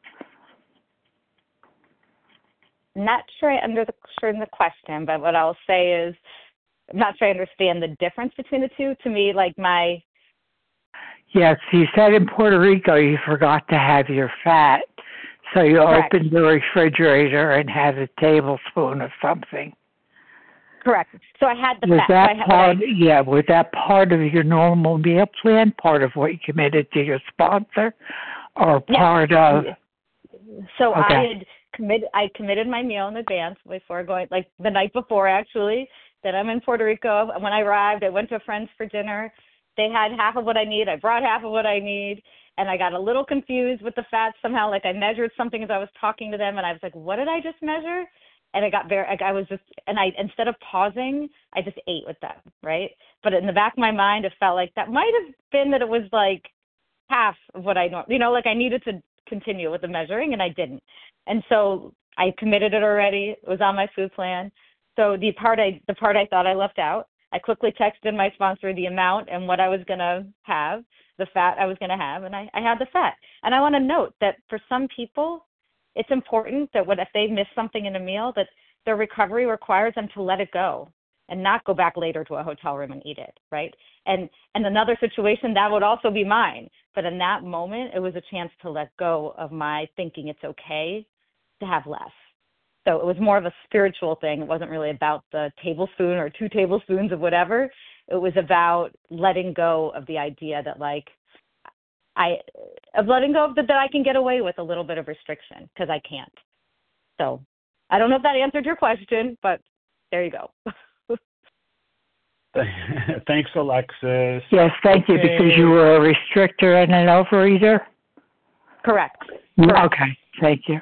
Not sure I understand the question, but what I'll say is, I'm not sure I understand the difference between the two. To me, like my... Yes, you said in Puerto Rico you forgot to have your fat. So you Correct. opened the refrigerator and had a tablespoon of something. Correct. So I had the was fat. That was that part of your normal meal plan, part of what you committed to your sponsor, or part of... So okay. I committed my meal in advance before going, like the night before actually, that I'm in Puerto Rico. When I arrived, I went to a friend's for dinner. They had half of what I need. I brought half of what I need. And I got a little confused with the fat somehow. Like I measured something as I was talking to them, and I was like, "What did I just measure?" And I got instead of pausing, I just ate with them, right? But in the back of my mind, it felt like that might have been that it was like half of what I know, like I needed to continue with the measuring, and I didn't. And so I committed it already. It was on my food plan. So the part I thought I left out, I quickly texted my sponsor the amount and what I was going to have, the fat I was going to have, and I had the fat. And I want to note that for some people, it's important that if they miss something in a meal, that their recovery requires them to let it go and not go back later to a hotel room and eat it, right? And another situation, that would also be mine. But in that moment, it was a chance to let go of my thinking it's okay to have less. So it was more of a spiritual thing. It wasn't really about the tablespoon or 2 tablespoons of whatever. It was about letting go of the idea that that I can get away with a little bit of restriction, because I can't. So I don't know if that answered your question, but there you go. Thanks, Alexis. Yes, thank you, because you were a restrictor and an overeater? Correct. Okay, thank you.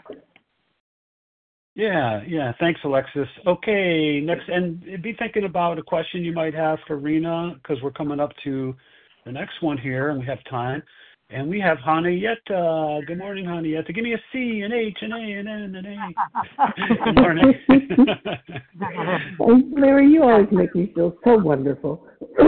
Yeah. Thanks, Alexis. Okay, next, and be thinking about a question you might have for Rena, because we're coming up to the next one here, and we have time. And we have Hanayeta. Good morning, Hanayeta. Give me a C, an H, an A, an N, an A. Good morning. Larry, you always make me feel so wonderful.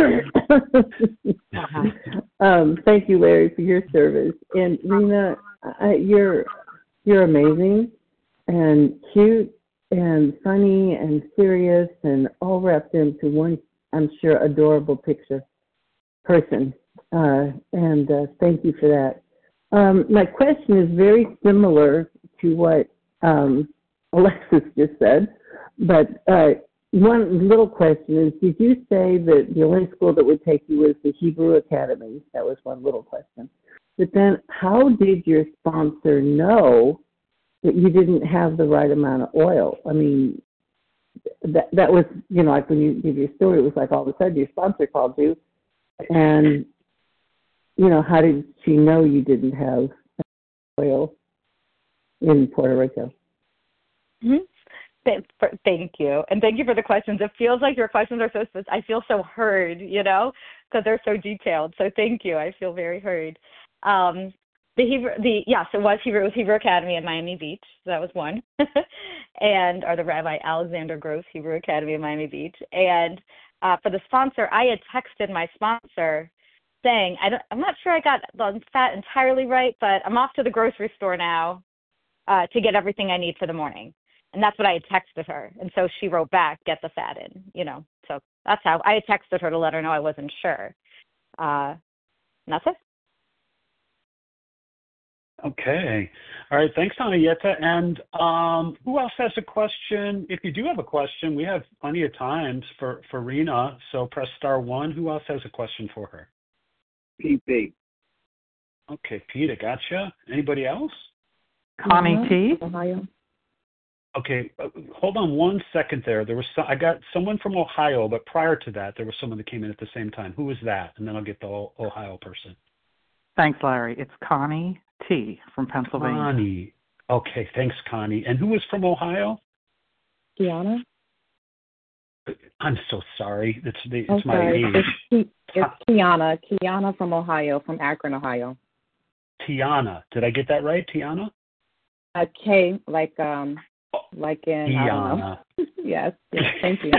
Thank you, Larry, for your service. And Rena, you're amazing and cute and funny and serious and all wrapped into one, I'm sure, adorable person. And thank you for that. My question is very similar to what Alexis just said, but one little question is, did you say that the only school that would take you was the Hebrew Academy? That was one little question. But then how did your sponsor know that you didn't have the right amount of oil? I mean, that was, like when you give your story, it was like all of a sudden your sponsor called you, and how did she know you didn't have oil in Puerto Rico? Mm-hmm. Thank you. And thank you for the questions. It feels like your questions are so, I feel so heard, because they're so detailed. So thank you. I feel very heard. It was Hebrew Academy in Miami Beach. So that was one. or the Rabbi Alexander Gross Hebrew Academy in Miami Beach. And for the sponsor, I had texted my sponsor saying, I'm not sure I got the fat entirely right, but I'm off to the grocery store now to get everything I need for the morning. And that's what I had texted her. And so she wrote back, get the fat in, So that's how I had texted her to let her know I wasn't sure. And that's it. Okay. All right. Thanks, Henrietta. And who else has a question? If you do have a question, we have plenty of times for Rena. So press *1. Who else has a question for her? PP. Okay, Pete, I gotcha. Anybody else? Connie T. Ohio. Okay, hold on 1 second there. I got someone from Ohio, but prior to that, there was someone that came in at the same time. Who was that? And then I'll get the Ohio person. Thanks, Larry. It's Connie T. from Pennsylvania. Connie. Okay, thanks, Connie. And who was from Ohio? Kiana. I'm so sorry. It's I'm my sorry. age. It's Kiana. Kiana from Ohio, from Akron, Ohio. Tiana. Did I get that right, Tiana? K, like in, I don't know. Yes, thank you.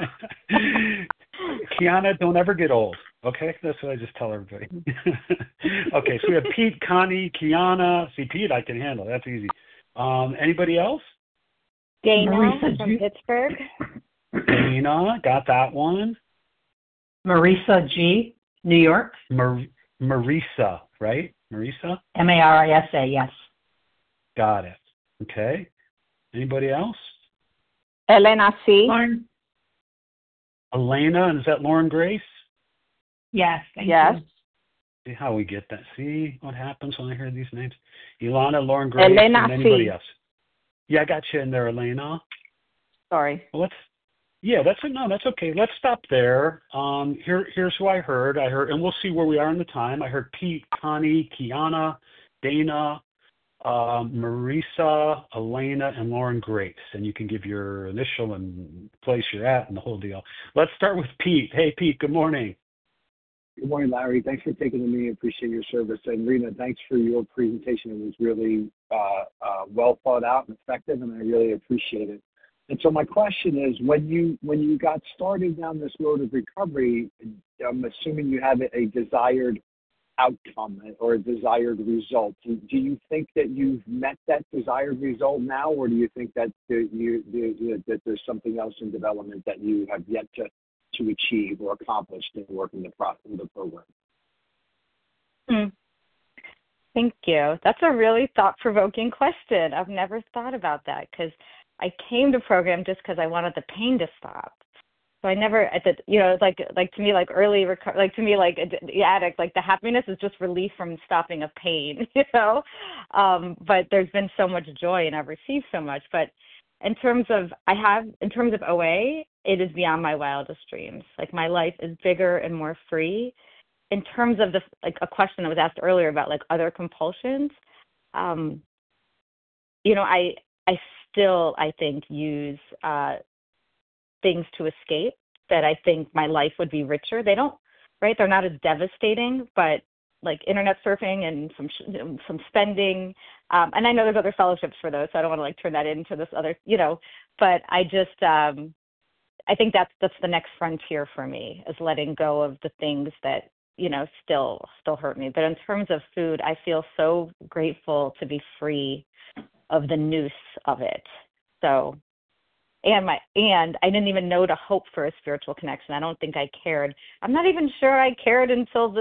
Kiana, don't ever get old. Okay, that's what I just tell everybody. Okay, so we have Pete, Connie, Kiana. See, Pete, I can handle. That's easy. Anybody else? Dana Marisa from Pittsburgh. Dana, got that one. Marisa G, New York. Marisa, right? Marisa? Marisa, yes. Got it. Okay. Anybody else? Elena C. Lauren? Elena, and is that Lauren Grace? Yes, thank Yes. you. See how we get that. See what happens when I hear these names? Ilana, Lauren Grace, Elena and anybody C. else? Yeah, I got you in there, Elena. Sorry. Well, that's okay. Let's stop there. Here's who I heard. And we'll see where we are in the time. I heard Pete, Connie, Kiana, Dana, Marisa, Elena, and Lauren Grace. And you can give your initial and place you're at and the whole deal. Let's start with Pete. Hey, Pete, good morning. Good morning, Larry. Thanks for taking the meeting. Appreciate your service. And Rena, thanks for your presentation. It was really well thought out and effective, and I really appreciate it. And so my question is, when you got started down this road of recovery, I'm assuming you have a desired outcome or a desired result. Do you think that you've met that desired result now, or do you think that that there's something else in development that you have yet to achieve or accomplish in working the program? Thank you. That's a really thought-provoking question. I've never thought about that because I came to program just because I wanted the pain to stop. So I never, like to me, like early recovery, like to me, like the addict, like the happiness is just relief from stopping of pain, But there's been so much joy and I've received so much. But in terms of OA, it is beyond my wildest dreams. Like my life is bigger and more free. In terms of a question that was asked earlier about like other compulsions, I still, I think, use things to escape that I think my life would be richer. They don't, right? They're not as devastating, but like internet surfing and some spending. And I know there's other fellowships for those, so I don't want to like turn that into this other, but I just, I think that's the next frontier for me is letting go of the things that, still hurt me. But in terms of food, I feel so grateful to be free of the noose of it. So, and I didn't even know to hope for a spiritual connection. I don't think I cared. I'm not even sure I cared until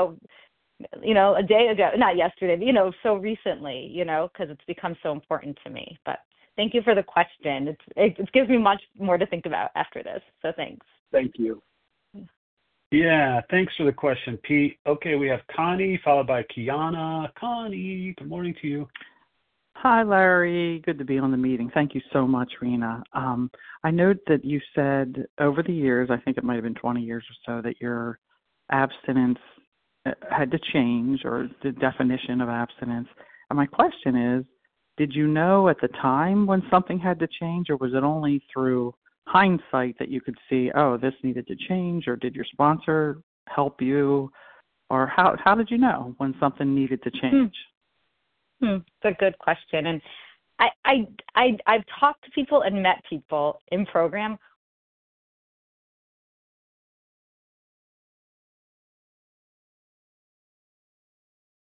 a day ago, not yesterday, but, so recently, because it's become so important to me. But thank you for the question. It gives me much more to think about after this. So thanks. Thank you. Yeah, thanks for the question, Pete. Okay, we have Connie followed by Kiana. Connie, good morning to you. Hi, Larry. Good to be on the meeting. Thank you so much, Rena. I note that you said over the years, I think it might have been 20 years or so, that your abstinence had to change, or the definition of abstinence. And my question is, did you know at the time when something had to change, or was it only through hindsight that you could see, oh, this needed to change, or did your sponsor help you, or how did you know when something needed to change? It's a good question. And I've talked to people and met people in program.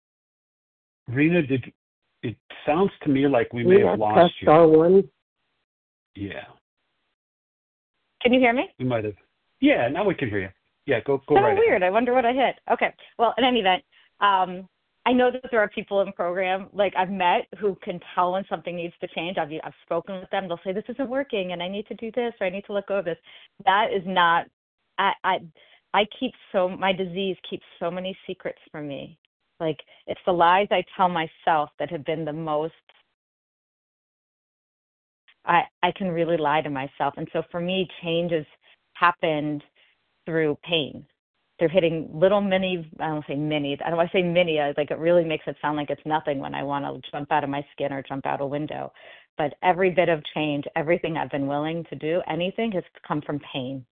Rena, it sounds to me like we may have lost you. Press *1. Yeah, Can you hear me? we might have. Yeah, now we can hear you. Yeah, go So right ahead. weird. I wonder what I hit. Okay. Well, in any event, I know that there are people in program like I've met who can tell when something needs to change. I've spoken with them. They'll say this isn't working, and I need to do this, or I need to let go of this. That is not. I keep my disease keeps so many secrets from me. Like it's the lies I tell myself that have been the most. I can really lie to myself, and so for me, change has happened through pain, through hitting little mini, I don't say mini, I don't want to say mini, like it really makes it sound like it's nothing when I want to jump out of my skin or jump out a window. But every bit of change, everything I've been willing to do, anything has come from pain.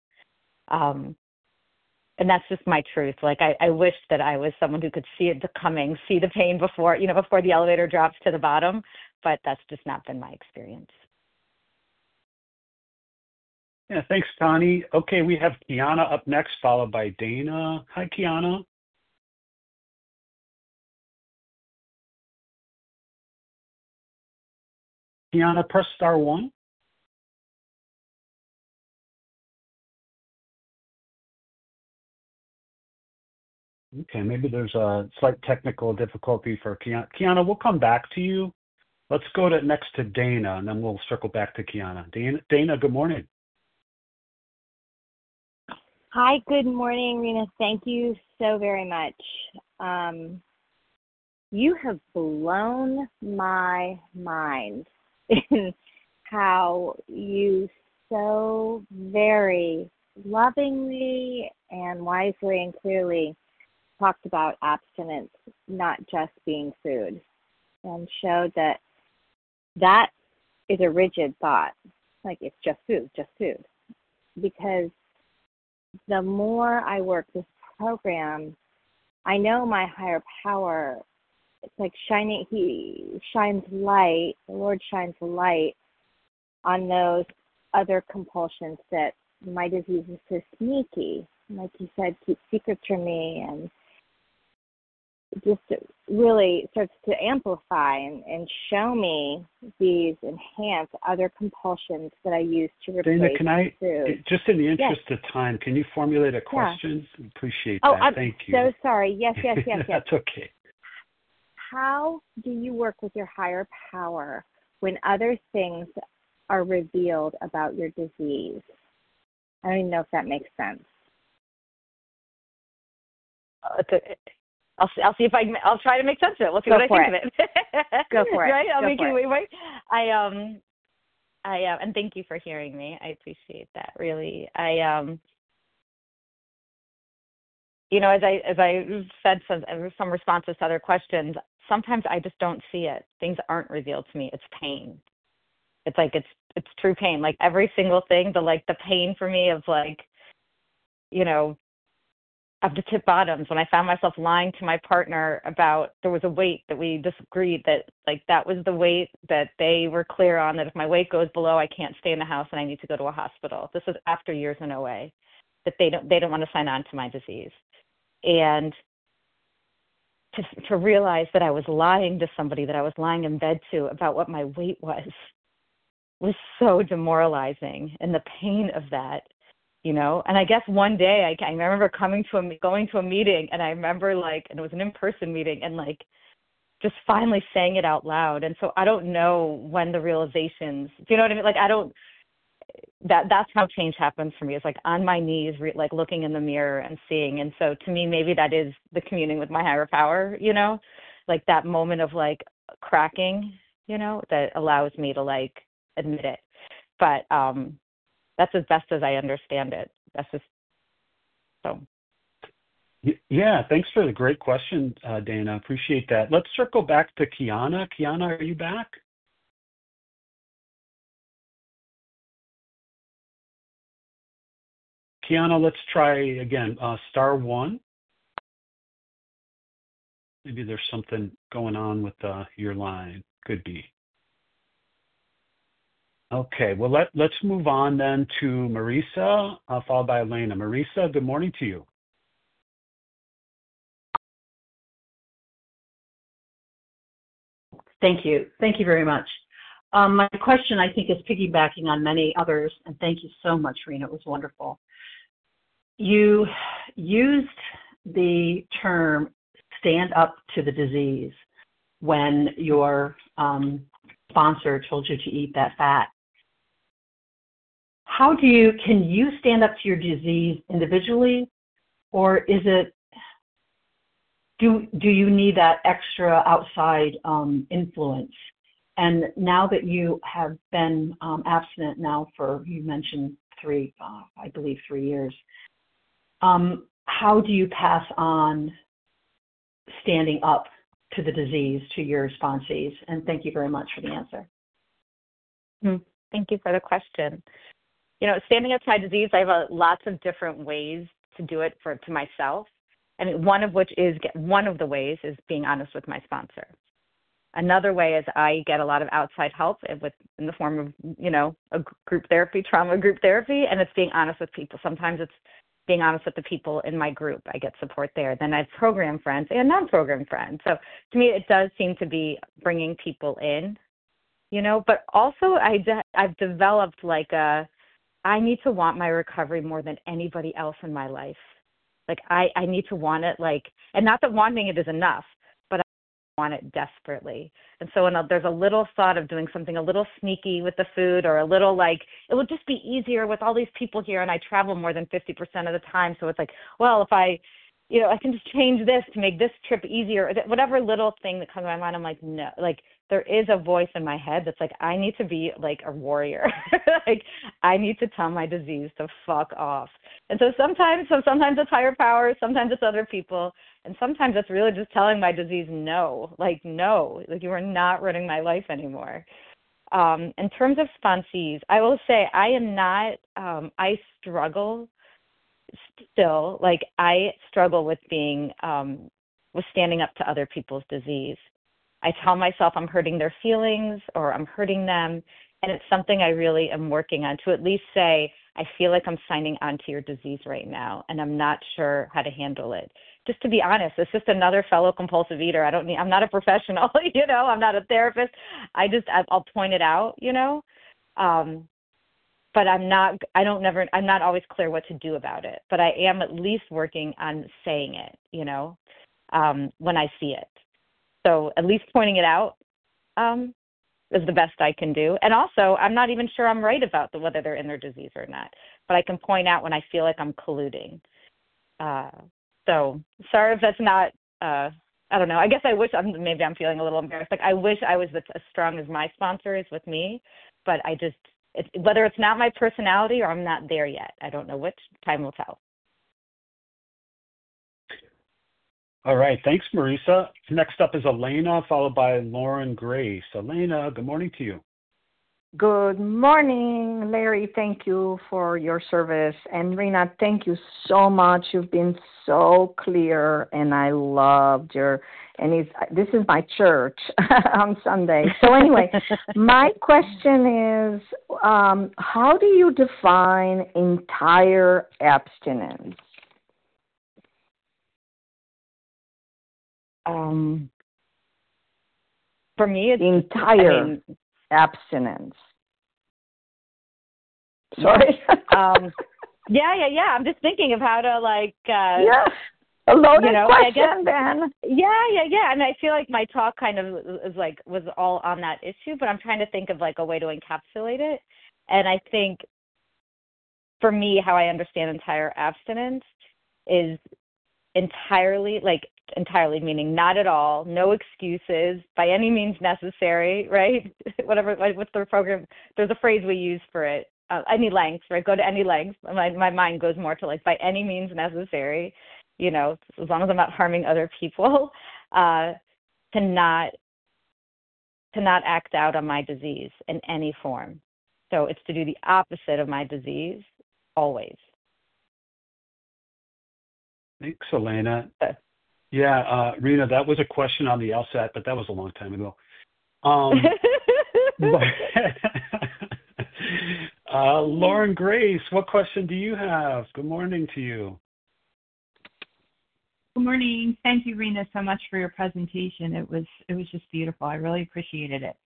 And that's just my truth. Like I wish that I was someone who could see it coming, see the pain before the elevator drops to the bottom, but that's just not been my experience. Yeah, thanks, Connie. Okay, we have Kiana up next, followed by Dana. Hi, Kiana. Kiana, press star one. Okay, maybe there's a slight technical difficulty for Kiana. Kiana, we'll come back to you. Let's go next to Dana, and then we'll circle back to Kiana. Dana, good morning. Hi, good morning, Rena. Thank you so very much. You have blown my mind in how you so very lovingly and wisely and clearly talked about abstinence, not just being food, and showed that that is a rigid thought, like it's just food, because the more I work this program, I know my higher power, it's like he shines light, the Lord shines light on those other compulsions that my disease is so sneaky. Like you said, keep secrets from me, and just really starts to amplify and show me these enhanced other compulsions that I use to replace Dana, can I, food. just in the interest of time, can you formulate a question? Yeah. Appreciate Oh, that. I'm Thank you. so sorry. Yes. That's okay. How do you work with your higher power when other things are revealed about your disease? I don't even know if that makes sense. I'll see if I'll try to make sense of it. We'll see what I think of it. Go for it. Right? I'll Go make for you it. wait. And thank you for hearing me. I appreciate that. Really. As I said some responses to other questions, sometimes I just don't see it. Things aren't revealed to me. It's pain. It's like it's true pain. Like every single thing, the pain for me of of the tip bottoms, when I found myself lying to my partner about there was a weight that we disagreed that was the weight that they were clear on, that if my weight goes below, I can't stay in the house and I need to go to a hospital. This was after years in OA, that they don't want to sign on to my disease. And to realize that I was lying to somebody that I was lying in bed to about what my weight was so demoralizing, and the pain of that. And I guess one day I remember going to a meeting, and I remember and it was an in-person meeting, and just finally saying it out loud. And so I don't know when the realizations, do you know what I mean? That's how change happens for me. It's on my knees, looking in the mirror and seeing. And so to me, maybe that is the communing with my higher power, that moment of cracking, that allows me to admit it. But, that's as best as I understand it. That's just so. Yeah, thanks for the great question, Dana. Appreciate that. Let's circle back to Kiana. Kiana, are you back? Kiana, let's try again. Star one. Maybe there's something going on with your line. Could be. Okay, well, let's move on then to Marisa, followed by Elena. Marisa, good morning to you. Thank you. Thank you very much. My question, I think, is piggybacking on many others, and thank you so much, Rena. It was wonderful. You used the term stand up to the disease when your sponsor told you to eat that fat. Can you stand up to your disease individually, or do you need that extra outside influence? And now that you have been abstinent now for, you mentioned 3 years, how do you pass on standing up to the disease to your sponsees? And thank you very much for the answer. Thank you for the question. Standing up to my disease, I have lots of different ways to do it to myself. And one of the ways is being honest with my sponsor. Another way is I get a lot of outside help in the form of, a group therapy, trauma group therapy, and it's being honest with people. Sometimes it's being honest with the people in my group. I get support there. Then I have program friends and non-program friends. So to me, it does seem to be bringing people in, but also I've developed I need to want my recovery more than anybody else in my life. I need to want it, and not that wanting it is enough, but I want it desperately. And so there's a little thought of doing something a little sneaky with the food, or a little it will just be easier with all these people here, and I travel more than 50% of the time. So it's if I can just change this to make this trip easier, whatever little thing that comes to my mind, I'm no, there is a voice in my head that's I need to be a warrior. I need to tell my disease to fuck off. And so sometimes it's higher power, sometimes it's other people, and sometimes it's really just telling my disease no, no, you are not running my life anymore. In terms of sponsees, I will say I am not, I struggle still, I struggle with being, with standing up to other people's disease. I tell myself I'm hurting their feelings or I'm hurting them, and it's something I really am working on, to at least say, I feel like I'm signing on to your disease right now, and I'm not sure how to handle it. Just to be honest, it's just another fellow compulsive eater. I'm not a professional, I'm not a therapist. I'll point it out, but I'm not always clear what to do about it, but I am at least working on saying it, when I see it. So at least pointing it out is the best I can do. And also, I'm not even sure I'm right about whether they're in their disease or not, but I can point out when I feel like I'm colluding. So sorry if that's not, I don't know. I guess maybe I'm feeling a little embarrassed. I wish I was as strong as my sponsor is with me, but whether it's not my personality or I'm not there yet, I don't know which. Time will tell. All right. Thanks, Marisa. Next up is Elena, followed by Lauren Grace. Elena, good morning to you. Good morning, Larry. Thank you for your service. And Rena, thank you so much. You've been so clear, and I loved this is my church on Sunday. So anyway, my question is, how do you define entire abstinence? For me, it's entire abstinence. Sorry. Yeah. I'm just thinking of how to a loaded question, then. Yeah. And I feel like my talk kind of was all on that issue, but I'm trying to think of a way to encapsulate it. And I think for me, how I understand entire abstinence is entirely meaning not at all, no excuses, by any means necessary, right? Whatever, what's the program? There's a phrase we use for it. Any length, right? Go to any length. My mind goes more to by any means necessary, as long as I'm not harming other people, to not act out on my disease in any form. So it's to do the opposite of my disease always. Thanks, Elena. Yeah, Rena, that was a question on the LSAT, but that was a long time ago. Lauren Grace, what question do you have? Good morning to you. Good morning. Thank you, Rena, so much for your presentation. It was just beautiful. I really appreciated it.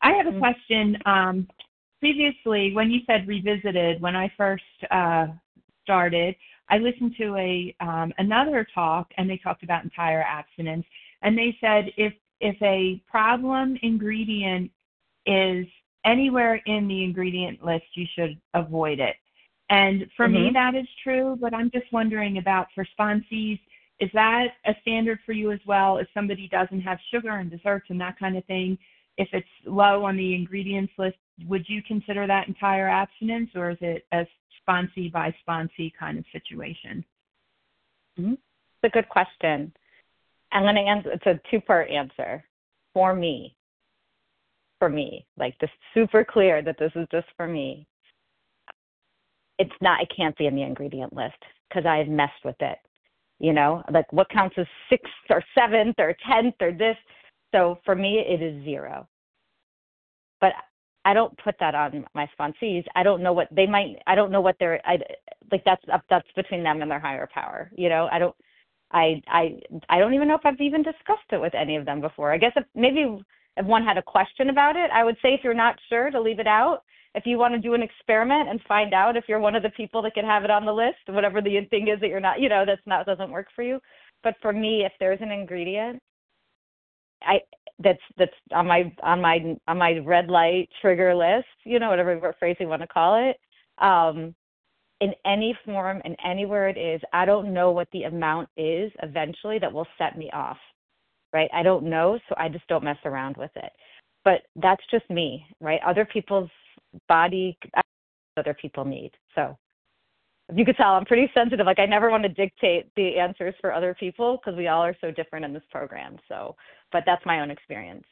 I have a question. Previously, when you said revisited, when I first started, I listened to another talk, and they talked about entire abstinence, and they said if a problem ingredient is anywhere in the ingredient list, you should avoid it. And for me, that is true, but I'm just wondering about for sponsees, is that a standard for you as well? If somebody doesn't have sugar and desserts and that kind of thing, if it's low on the ingredients list, would you consider that entire abstinence, or is it a sponsee by sponsee kind of situation? It's a good question. I'm going to answer. It's a two-part answer. For me, like this super clear that this is just for me. It's not. It can't be in the ingredient list because I've messed with it. Like what counts as 6th or 7th or 10th or this. So for me, it is 0. But I don't put that on my sponsees. I don't know what they might. I don't know what they're. That's between them and their higher power. I don't. I don't even know if I've even discussed it with any of them before. I guess if one had a question about it, I would say if you're not sure to leave it out. If you want to do an experiment and find out if you're one of the people that can have it on the list, whatever the thing is that you're not, doesn't work for you. But for me, if there's an ingredient, that's on my red light trigger list, whatever phrase you want to call it, in any form and anywhere it is, I don't know what the amount is eventually that will set me off, right? I don't know, so I just don't mess around with it. But that's just me, right? Other people's body, other people need. So if you could tell, I'm pretty sensitive. Like I never want to dictate the answers for other people because we all are so different in this program. So, but that's my own experience.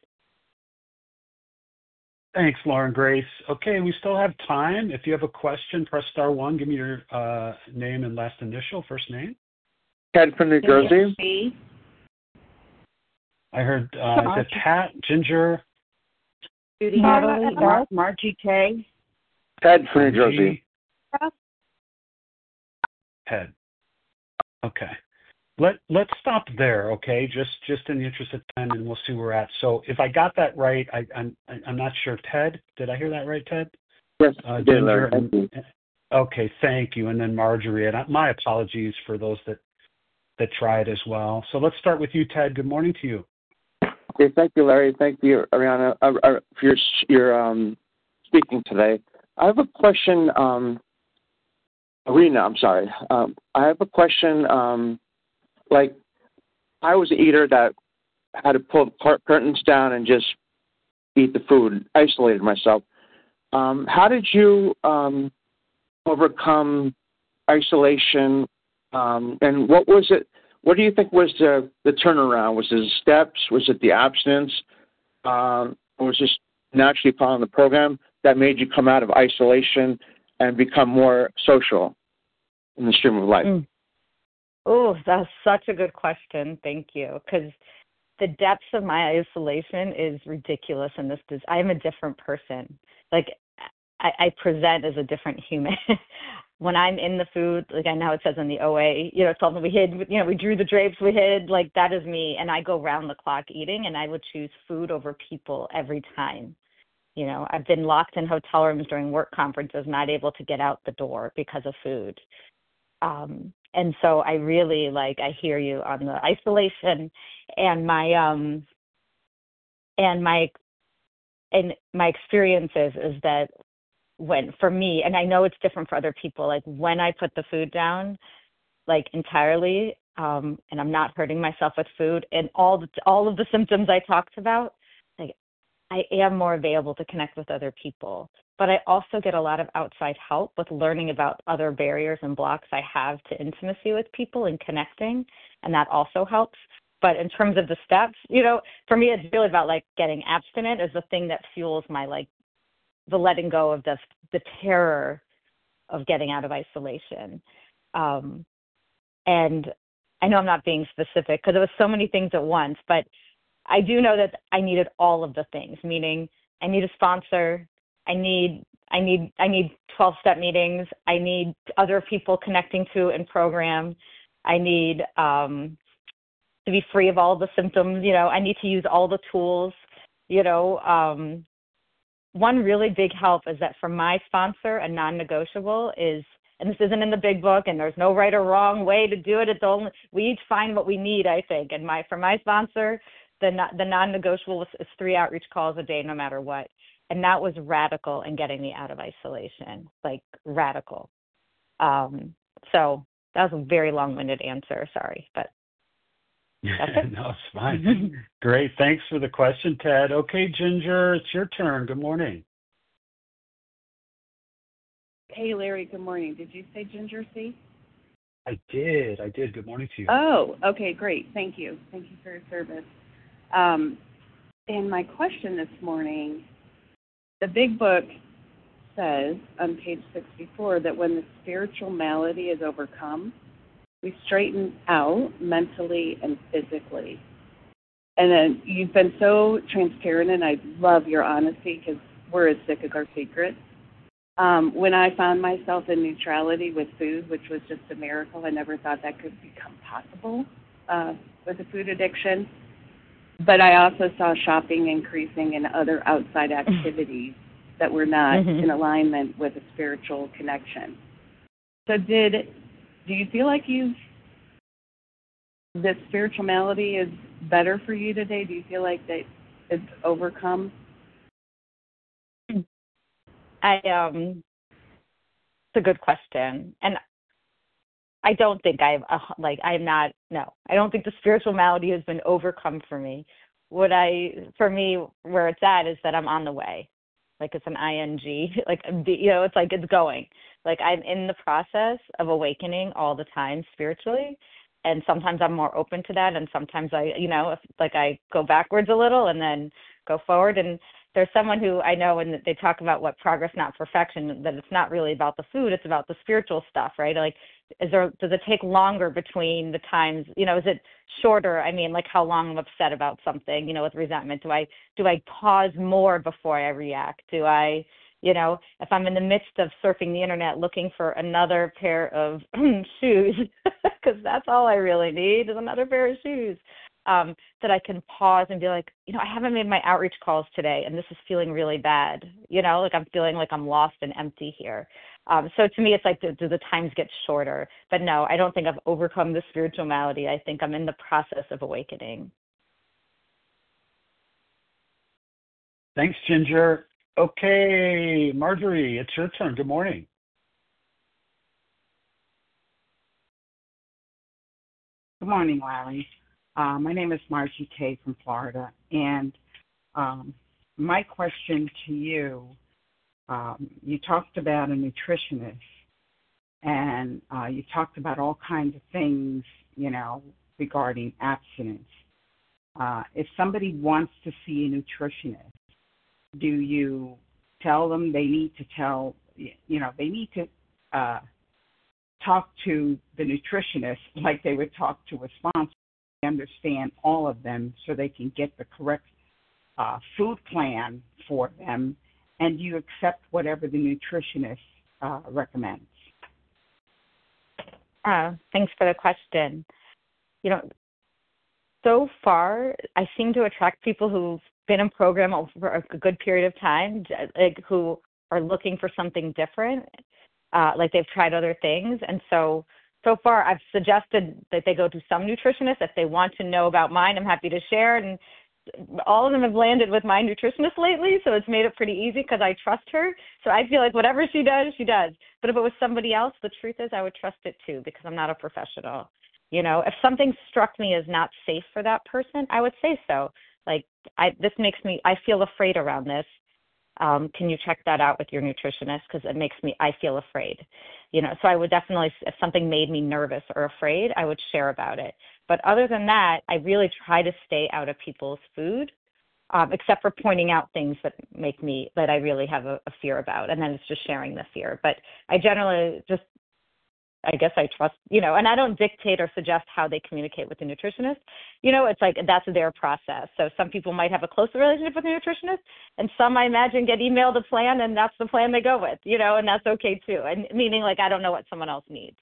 Thanks, Lauren Grace. Okay, we still have time. If you have a question, press *1. Give me your name and last initial, first name. Ted from New Jersey. I heard, is it Pat, Ginger? Judy, Margie K. Ted from New Jersey. Ted. Okay. Let's stop there, okay? Just in the interest of time, and we'll see where we're at. So if I got that right, I'm not sure. Ted, did I hear that right, Ted? Yes, Ginger. Okay, thank you. And then Marjorie. And my apologies for those that tried as well. So let's start with you, Ted. Good morning to you. Okay, thank you, Larry. Thank you, Ariana, for your speaking today. I have a question, Arena, I'm sorry. I have a question, like I was an eater that had to pull the curtains down and just eat the food, isolated myself. How did you overcome isolation, and what was it? What do you think was the turnaround? Was it the steps? Was it the abstinence? Or was it just naturally following the program that made you come out of isolation and become more social in the stream of life? Oh, that's such a good question. Thank you. Because the depths of my isolation is ridiculous in this. I'm a different person. Like I present as a different human. When I'm in the food, like I know it says in the OA, it's something we hid, we drew the drapes, we hid, like that is me. And I go round the clock eating, and I would choose food over people every time. I've been locked in hotel rooms during work conferences, not able to get out the door because of food. And so I really I hear you on the isolation, and my experiences is that for me, and I know it's different for other people, like when I put the food down, entirely, and I'm not hurting myself with food and all of the symptoms I talked about, I am more available to connect with other people. But I also get a lot of outside help with learning about other barriers and blocks I have to intimacy with people and connecting, and that also helps. But in terms of the steps, for me, it's really about getting abstinent is the thing that fuels my the letting go of the terror of getting out of isolation. And I know I'm not being specific because it was so many things at once, but I do know that I needed all of the things, meaning I need a sponsor, I need 12-step meetings, I need other people connecting to and program, I need to be free of all the symptoms, I need to use all the tools, one really big help is that for my sponsor, a non-negotiable is, and this isn't in the big book, and there's no right or wrong way to do it. It's only we each find what we need, I think. And for my sponsor, the non-negotiable is 3 outreach calls a day, no matter what. And that was radical in getting me out of isolation, like radical. So that was a very long-winded answer. Sorry, but that's it. No, it's fine. Great. Thanks for the question, Ted. Okay, Ginger, it's your turn. Good morning. Hey, Larry, good morning. Did you say Ginger C? I did. Good morning to you. Oh, okay, great. Thank you. Thank you for your service. And my question this morning, the big book says on page 64 that when the spiritual malady is overcome, we straighten out mentally and physically. And then you've been so transparent, and I love your honesty because we're as sick as our secret. When I found myself in neutrality with food, which was just a miracle, I never thought that could become possible with a food addiction. But I also saw shopping increasing and other outside activities that were not in alignment with a spiritual connection. So do you feel like this spiritual malady is better for you today? Do you feel like that it's overcome? It's a good question. And I don't think I don't think the spiritual malady has been overcome for me. For me, where it's at is that I'm on the way. Like it's an ing, it's like it's going. Like I'm in the process of awakening all the time spiritually. And sometimes I'm more open to that. And sometimes I go backwards a little and then go forward. And there's someone who I know, and they talk about what progress, not perfection, that it's not really about the food, it's about the spiritual stuff, right? Like, does it take longer between the times, is it shorter? I mean, like how long I'm upset about something, with resentment. Do I pause more before I react? Do I, if I'm in the midst of surfing the internet looking for another pair of shoes, because that's all I really need is another pair of shoes. That I can pause and be like, I haven't made my outreach calls today, and this is feeling really bad. Like I'm feeling like I'm lost and empty here. So to me, it's like, do the times get shorter? But no, I don't think I've overcome the spiritual malady. I think I'm in the process of awakening. Thanks, Ginger. Okay, Marjorie, it's your turn. Good morning. Good morning, Larry. My name is Margie Kay from Florida, and my question to you, you talked about a nutritionist, and you talked about all kinds of things, regarding abstinence. If somebody wants to see a nutritionist, do you tell them they need to talk to the nutritionist like they would talk to a sponsor? Understand all of them so they can get the correct food plan for them, and you accept whatever the nutritionist recommends? Thanks for the question. So far, I seem to attract people who've been in program over a good period of time, who are looking for something different, like they've tried other things. And so far, I've suggested that they go to some nutritionist. If they want to know about mine, I'm happy to share. And all of them have landed with my nutritionist lately, so it's made it pretty easy because I trust her. So I feel like whatever she does, she does. But if it was somebody else, the truth is I would trust it too because I'm not a professional. If something struck me as not safe for that person, I would say so. Like, this makes me, I feel afraid around this. Can you check that out with your nutritionist? Because it makes me, I feel afraid. So I would definitely, if something made me nervous or afraid, I would share about it. But other than that, I really try to stay out of people's food, except for pointing out things that I really have a fear about. And then it's just sharing the fear. But I generally just, I guess I trust, and I don't dictate or suggest how they communicate with the nutritionist. It's like that's their process. So some people might have a closer relationship with the nutritionist, and some, I imagine, get emailed a plan, and that's the plan they go with, and that's okay too. And meaning, like, I don't know what someone else needs.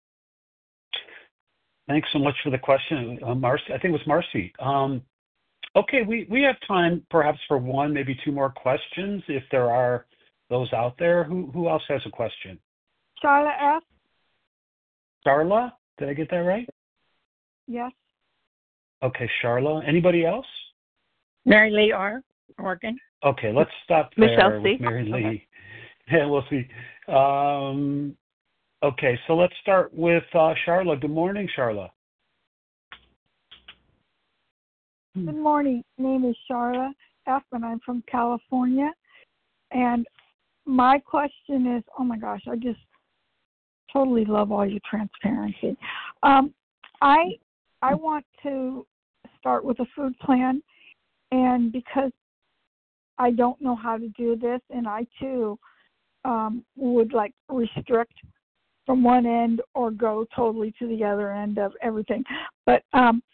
Thanks so much for the question, Marcy. I think it was Marcy. Okay, we have time perhaps for one, maybe two more questions if there are those out there. Who else has a question? Charlotte F. Charla, did I get that right? Yes. Okay, Charla. Anybody else? Mary Lee R. Morgan. Okay, let's stop there Michelle C. with Mary Lee. Okay. Yeah, we'll see. Okay, so let's start with Charla. Good morning, Charla. Good morning. My name is Charla F. and I'm from California. And my question is, oh my gosh, I just totally love all your transparency. I want to start with a food plan, and because I don't know how to do this, and I too would like restrict from one end or go totally to the other end of everything. But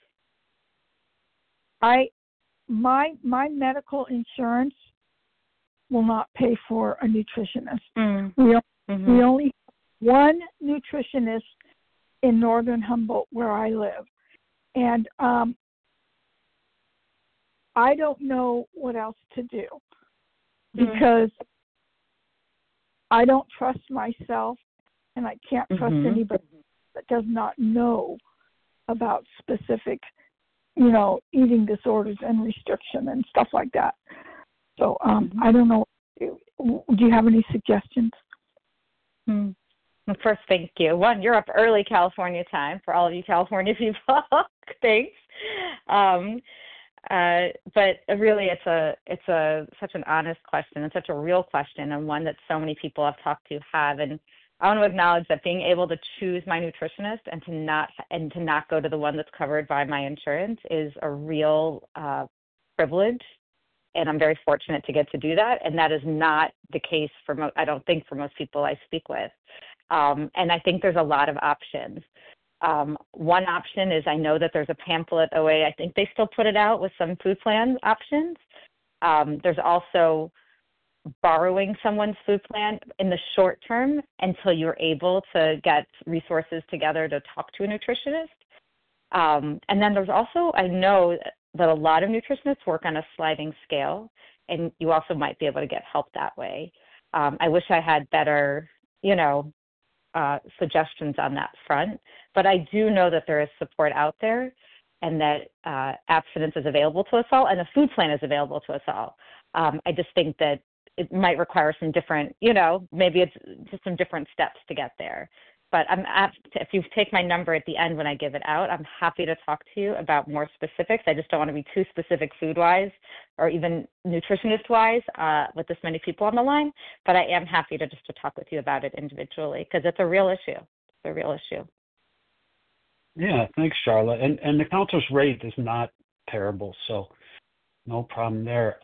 my medical insurance will not pay for a nutritionist. We only have one nutritionist in Northern Humboldt where I live. And I don't know what else to do because I don't trust myself and I can't trust anybody that does not know about specific, eating disorders and restriction and stuff like that. So I don't know. Do you have any suggestions? Well, first, thank you. One, you're up early California time for all of you California people. Thanks. But really, it's such an honest question and such a real question, and one that so many people I've talked to have. And I want to acknowledge that being able to choose my nutritionist and to not go to the one that's covered by my insurance is a real privilege. And I'm very fortunate to get to do that. And that is not the case I don't think for most people I speak with. And I think there's a lot of options. One option is I know that there's a pamphlet OA. I think they still put it out with some food plan options. There's also borrowing someone's food plan in the short term until you're able to get resources together to talk to a nutritionist. And then there's also, I know that a lot of nutritionists work on a sliding scale, and you also might be able to get help that way. I wish I had better, suggestions on that front, but I do know that there is support out there and that abstinence is available to us all and a food plan is available to us all. I just think that it might require some different, maybe it's just some different steps to get there. But if you take my number at the end when I give it out, I'm happy to talk to you about more specifics. I just don't want to be too specific food-wise or even nutritionist-wise with this many people on the line. But I am happy to talk with you about it individually because it's a real issue. It's a real issue. Yeah, thanks, Charlotte. And the counselor's rate is not terrible, so no problem there.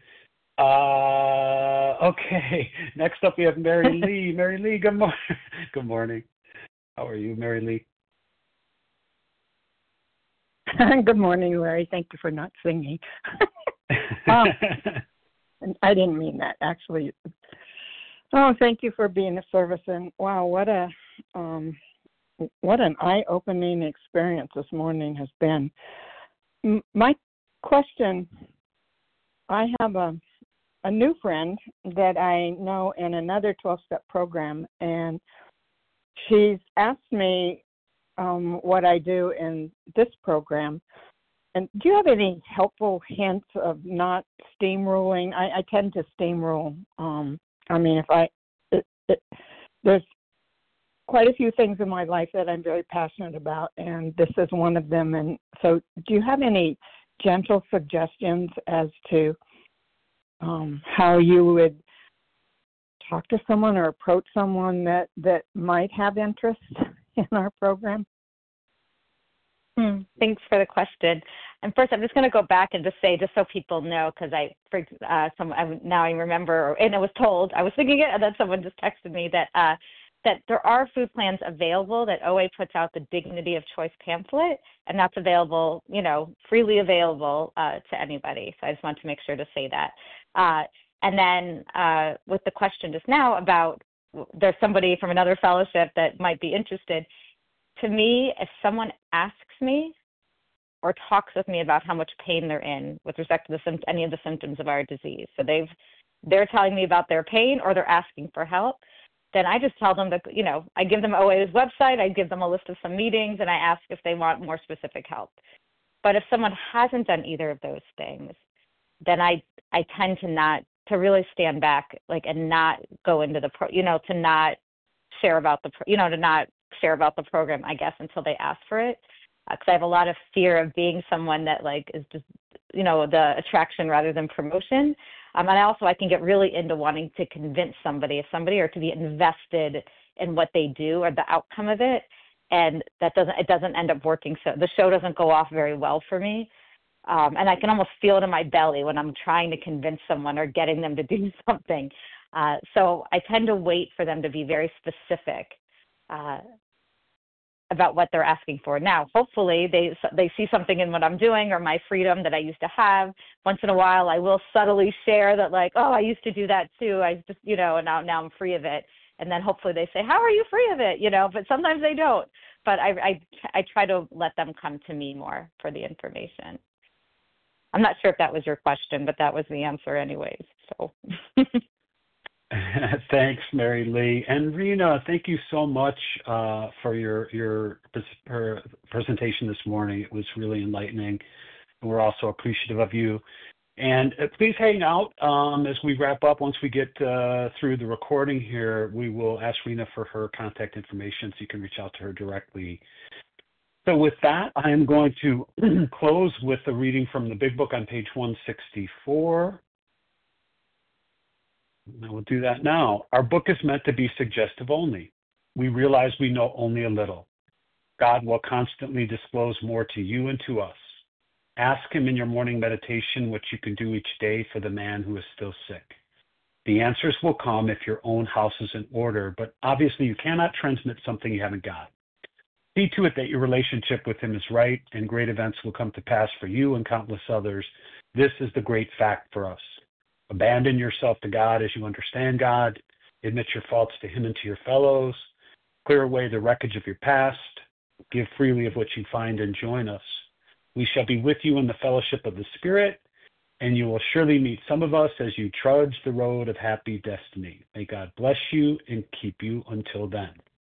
Okay, next up we have Mary Lee. Mary Lee, good morning. Good morning. How are you, Mary Lee? Good morning, Larry. Thank you for not singing. I didn't mean that, actually. Oh, thank you for being of service. And wow, what an eye-opening experience this morning has been. My question, I have a new friend that I know in another 12-step program, and she's asked me what I do in this program. And do you have any helpful hints of not steamrolling? I tend to steamroll. There's quite a few things in my life that I'm very passionate about, and this is one of them. And so do you have any gentle suggestions as to how you would talk to someone or approach someone that might have interest in our program? Thanks for the question. And first, I'm just going to go back and just say, just so people know, because now I remember, and I was told, I was thinking it, and then someone just texted me that there are food plans available, that OA puts out the Dignity of Choice pamphlet, and that's available, freely available to anybody. So I just want to make sure to say that. And then with the question just now about there's somebody from another fellowship that might be interested, to me, if someone asks me, or talks with me about how much pain they're in with respect to any of the symptoms of our disease. So they're telling me about their pain or they're asking for help. Then I just tell them that, I give them OA's website, I give them a list of some meetings, and I ask if they want more specific help. But if someone hasn't done either of those things, then I tend to really stand back, and not go into to not share about to not share about the program, I guess, until they ask for it. Because I have a lot of fear of being someone that is just, the attraction rather than promotion. And I can get really into wanting to convince somebody or to be invested in what they do or the outcome of it. And it doesn't end up working. So the show doesn't go off very well for me. And I can almost feel it in my belly when I'm trying to convince someone or getting them to do something. So I tend to wait for them to be very specific about what they're asking for. Now, hopefully they see something in what I'm doing or my freedom that I used to have. Once in a while, I will subtly share that, I used to do that too. I just, and now I'm free of it. And then hopefully they say, how are you free of it? But sometimes they don't. But I try to let them come to me more for the information. I'm not sure if that was your question, but that was the answer anyways. So. Thanks, Mary Lee. And Rena, thank you so much for your presentation this morning. It was really enlightening. And we're also appreciative of you. And please hang out as we wrap up. Once we get through the recording here, we will ask Rena for her contact information so you can reach out to her directly. So with that, I am going to close with a reading from the Big Book on page 164. I will do that now. Our book is meant to be suggestive only. We realize we know only a little. God will constantly disclose more to you and to us. Ask him in your morning meditation what you can do each day for the man who is still sick. The answers will come if your own house is in order, but obviously you cannot transmit something you haven't got. See to it that your relationship with him is right, and great events will come to pass for you and countless others. This is the great fact for us. Abandon yourself to God as you understand God. Admit your faults to him and to your fellows. Clear away the wreckage of your past. Give freely of what you find and join us. We shall be with you in the fellowship of the Spirit, and you will surely meet some of us as you trudge the road of happy destiny. May God bless you and keep you until then.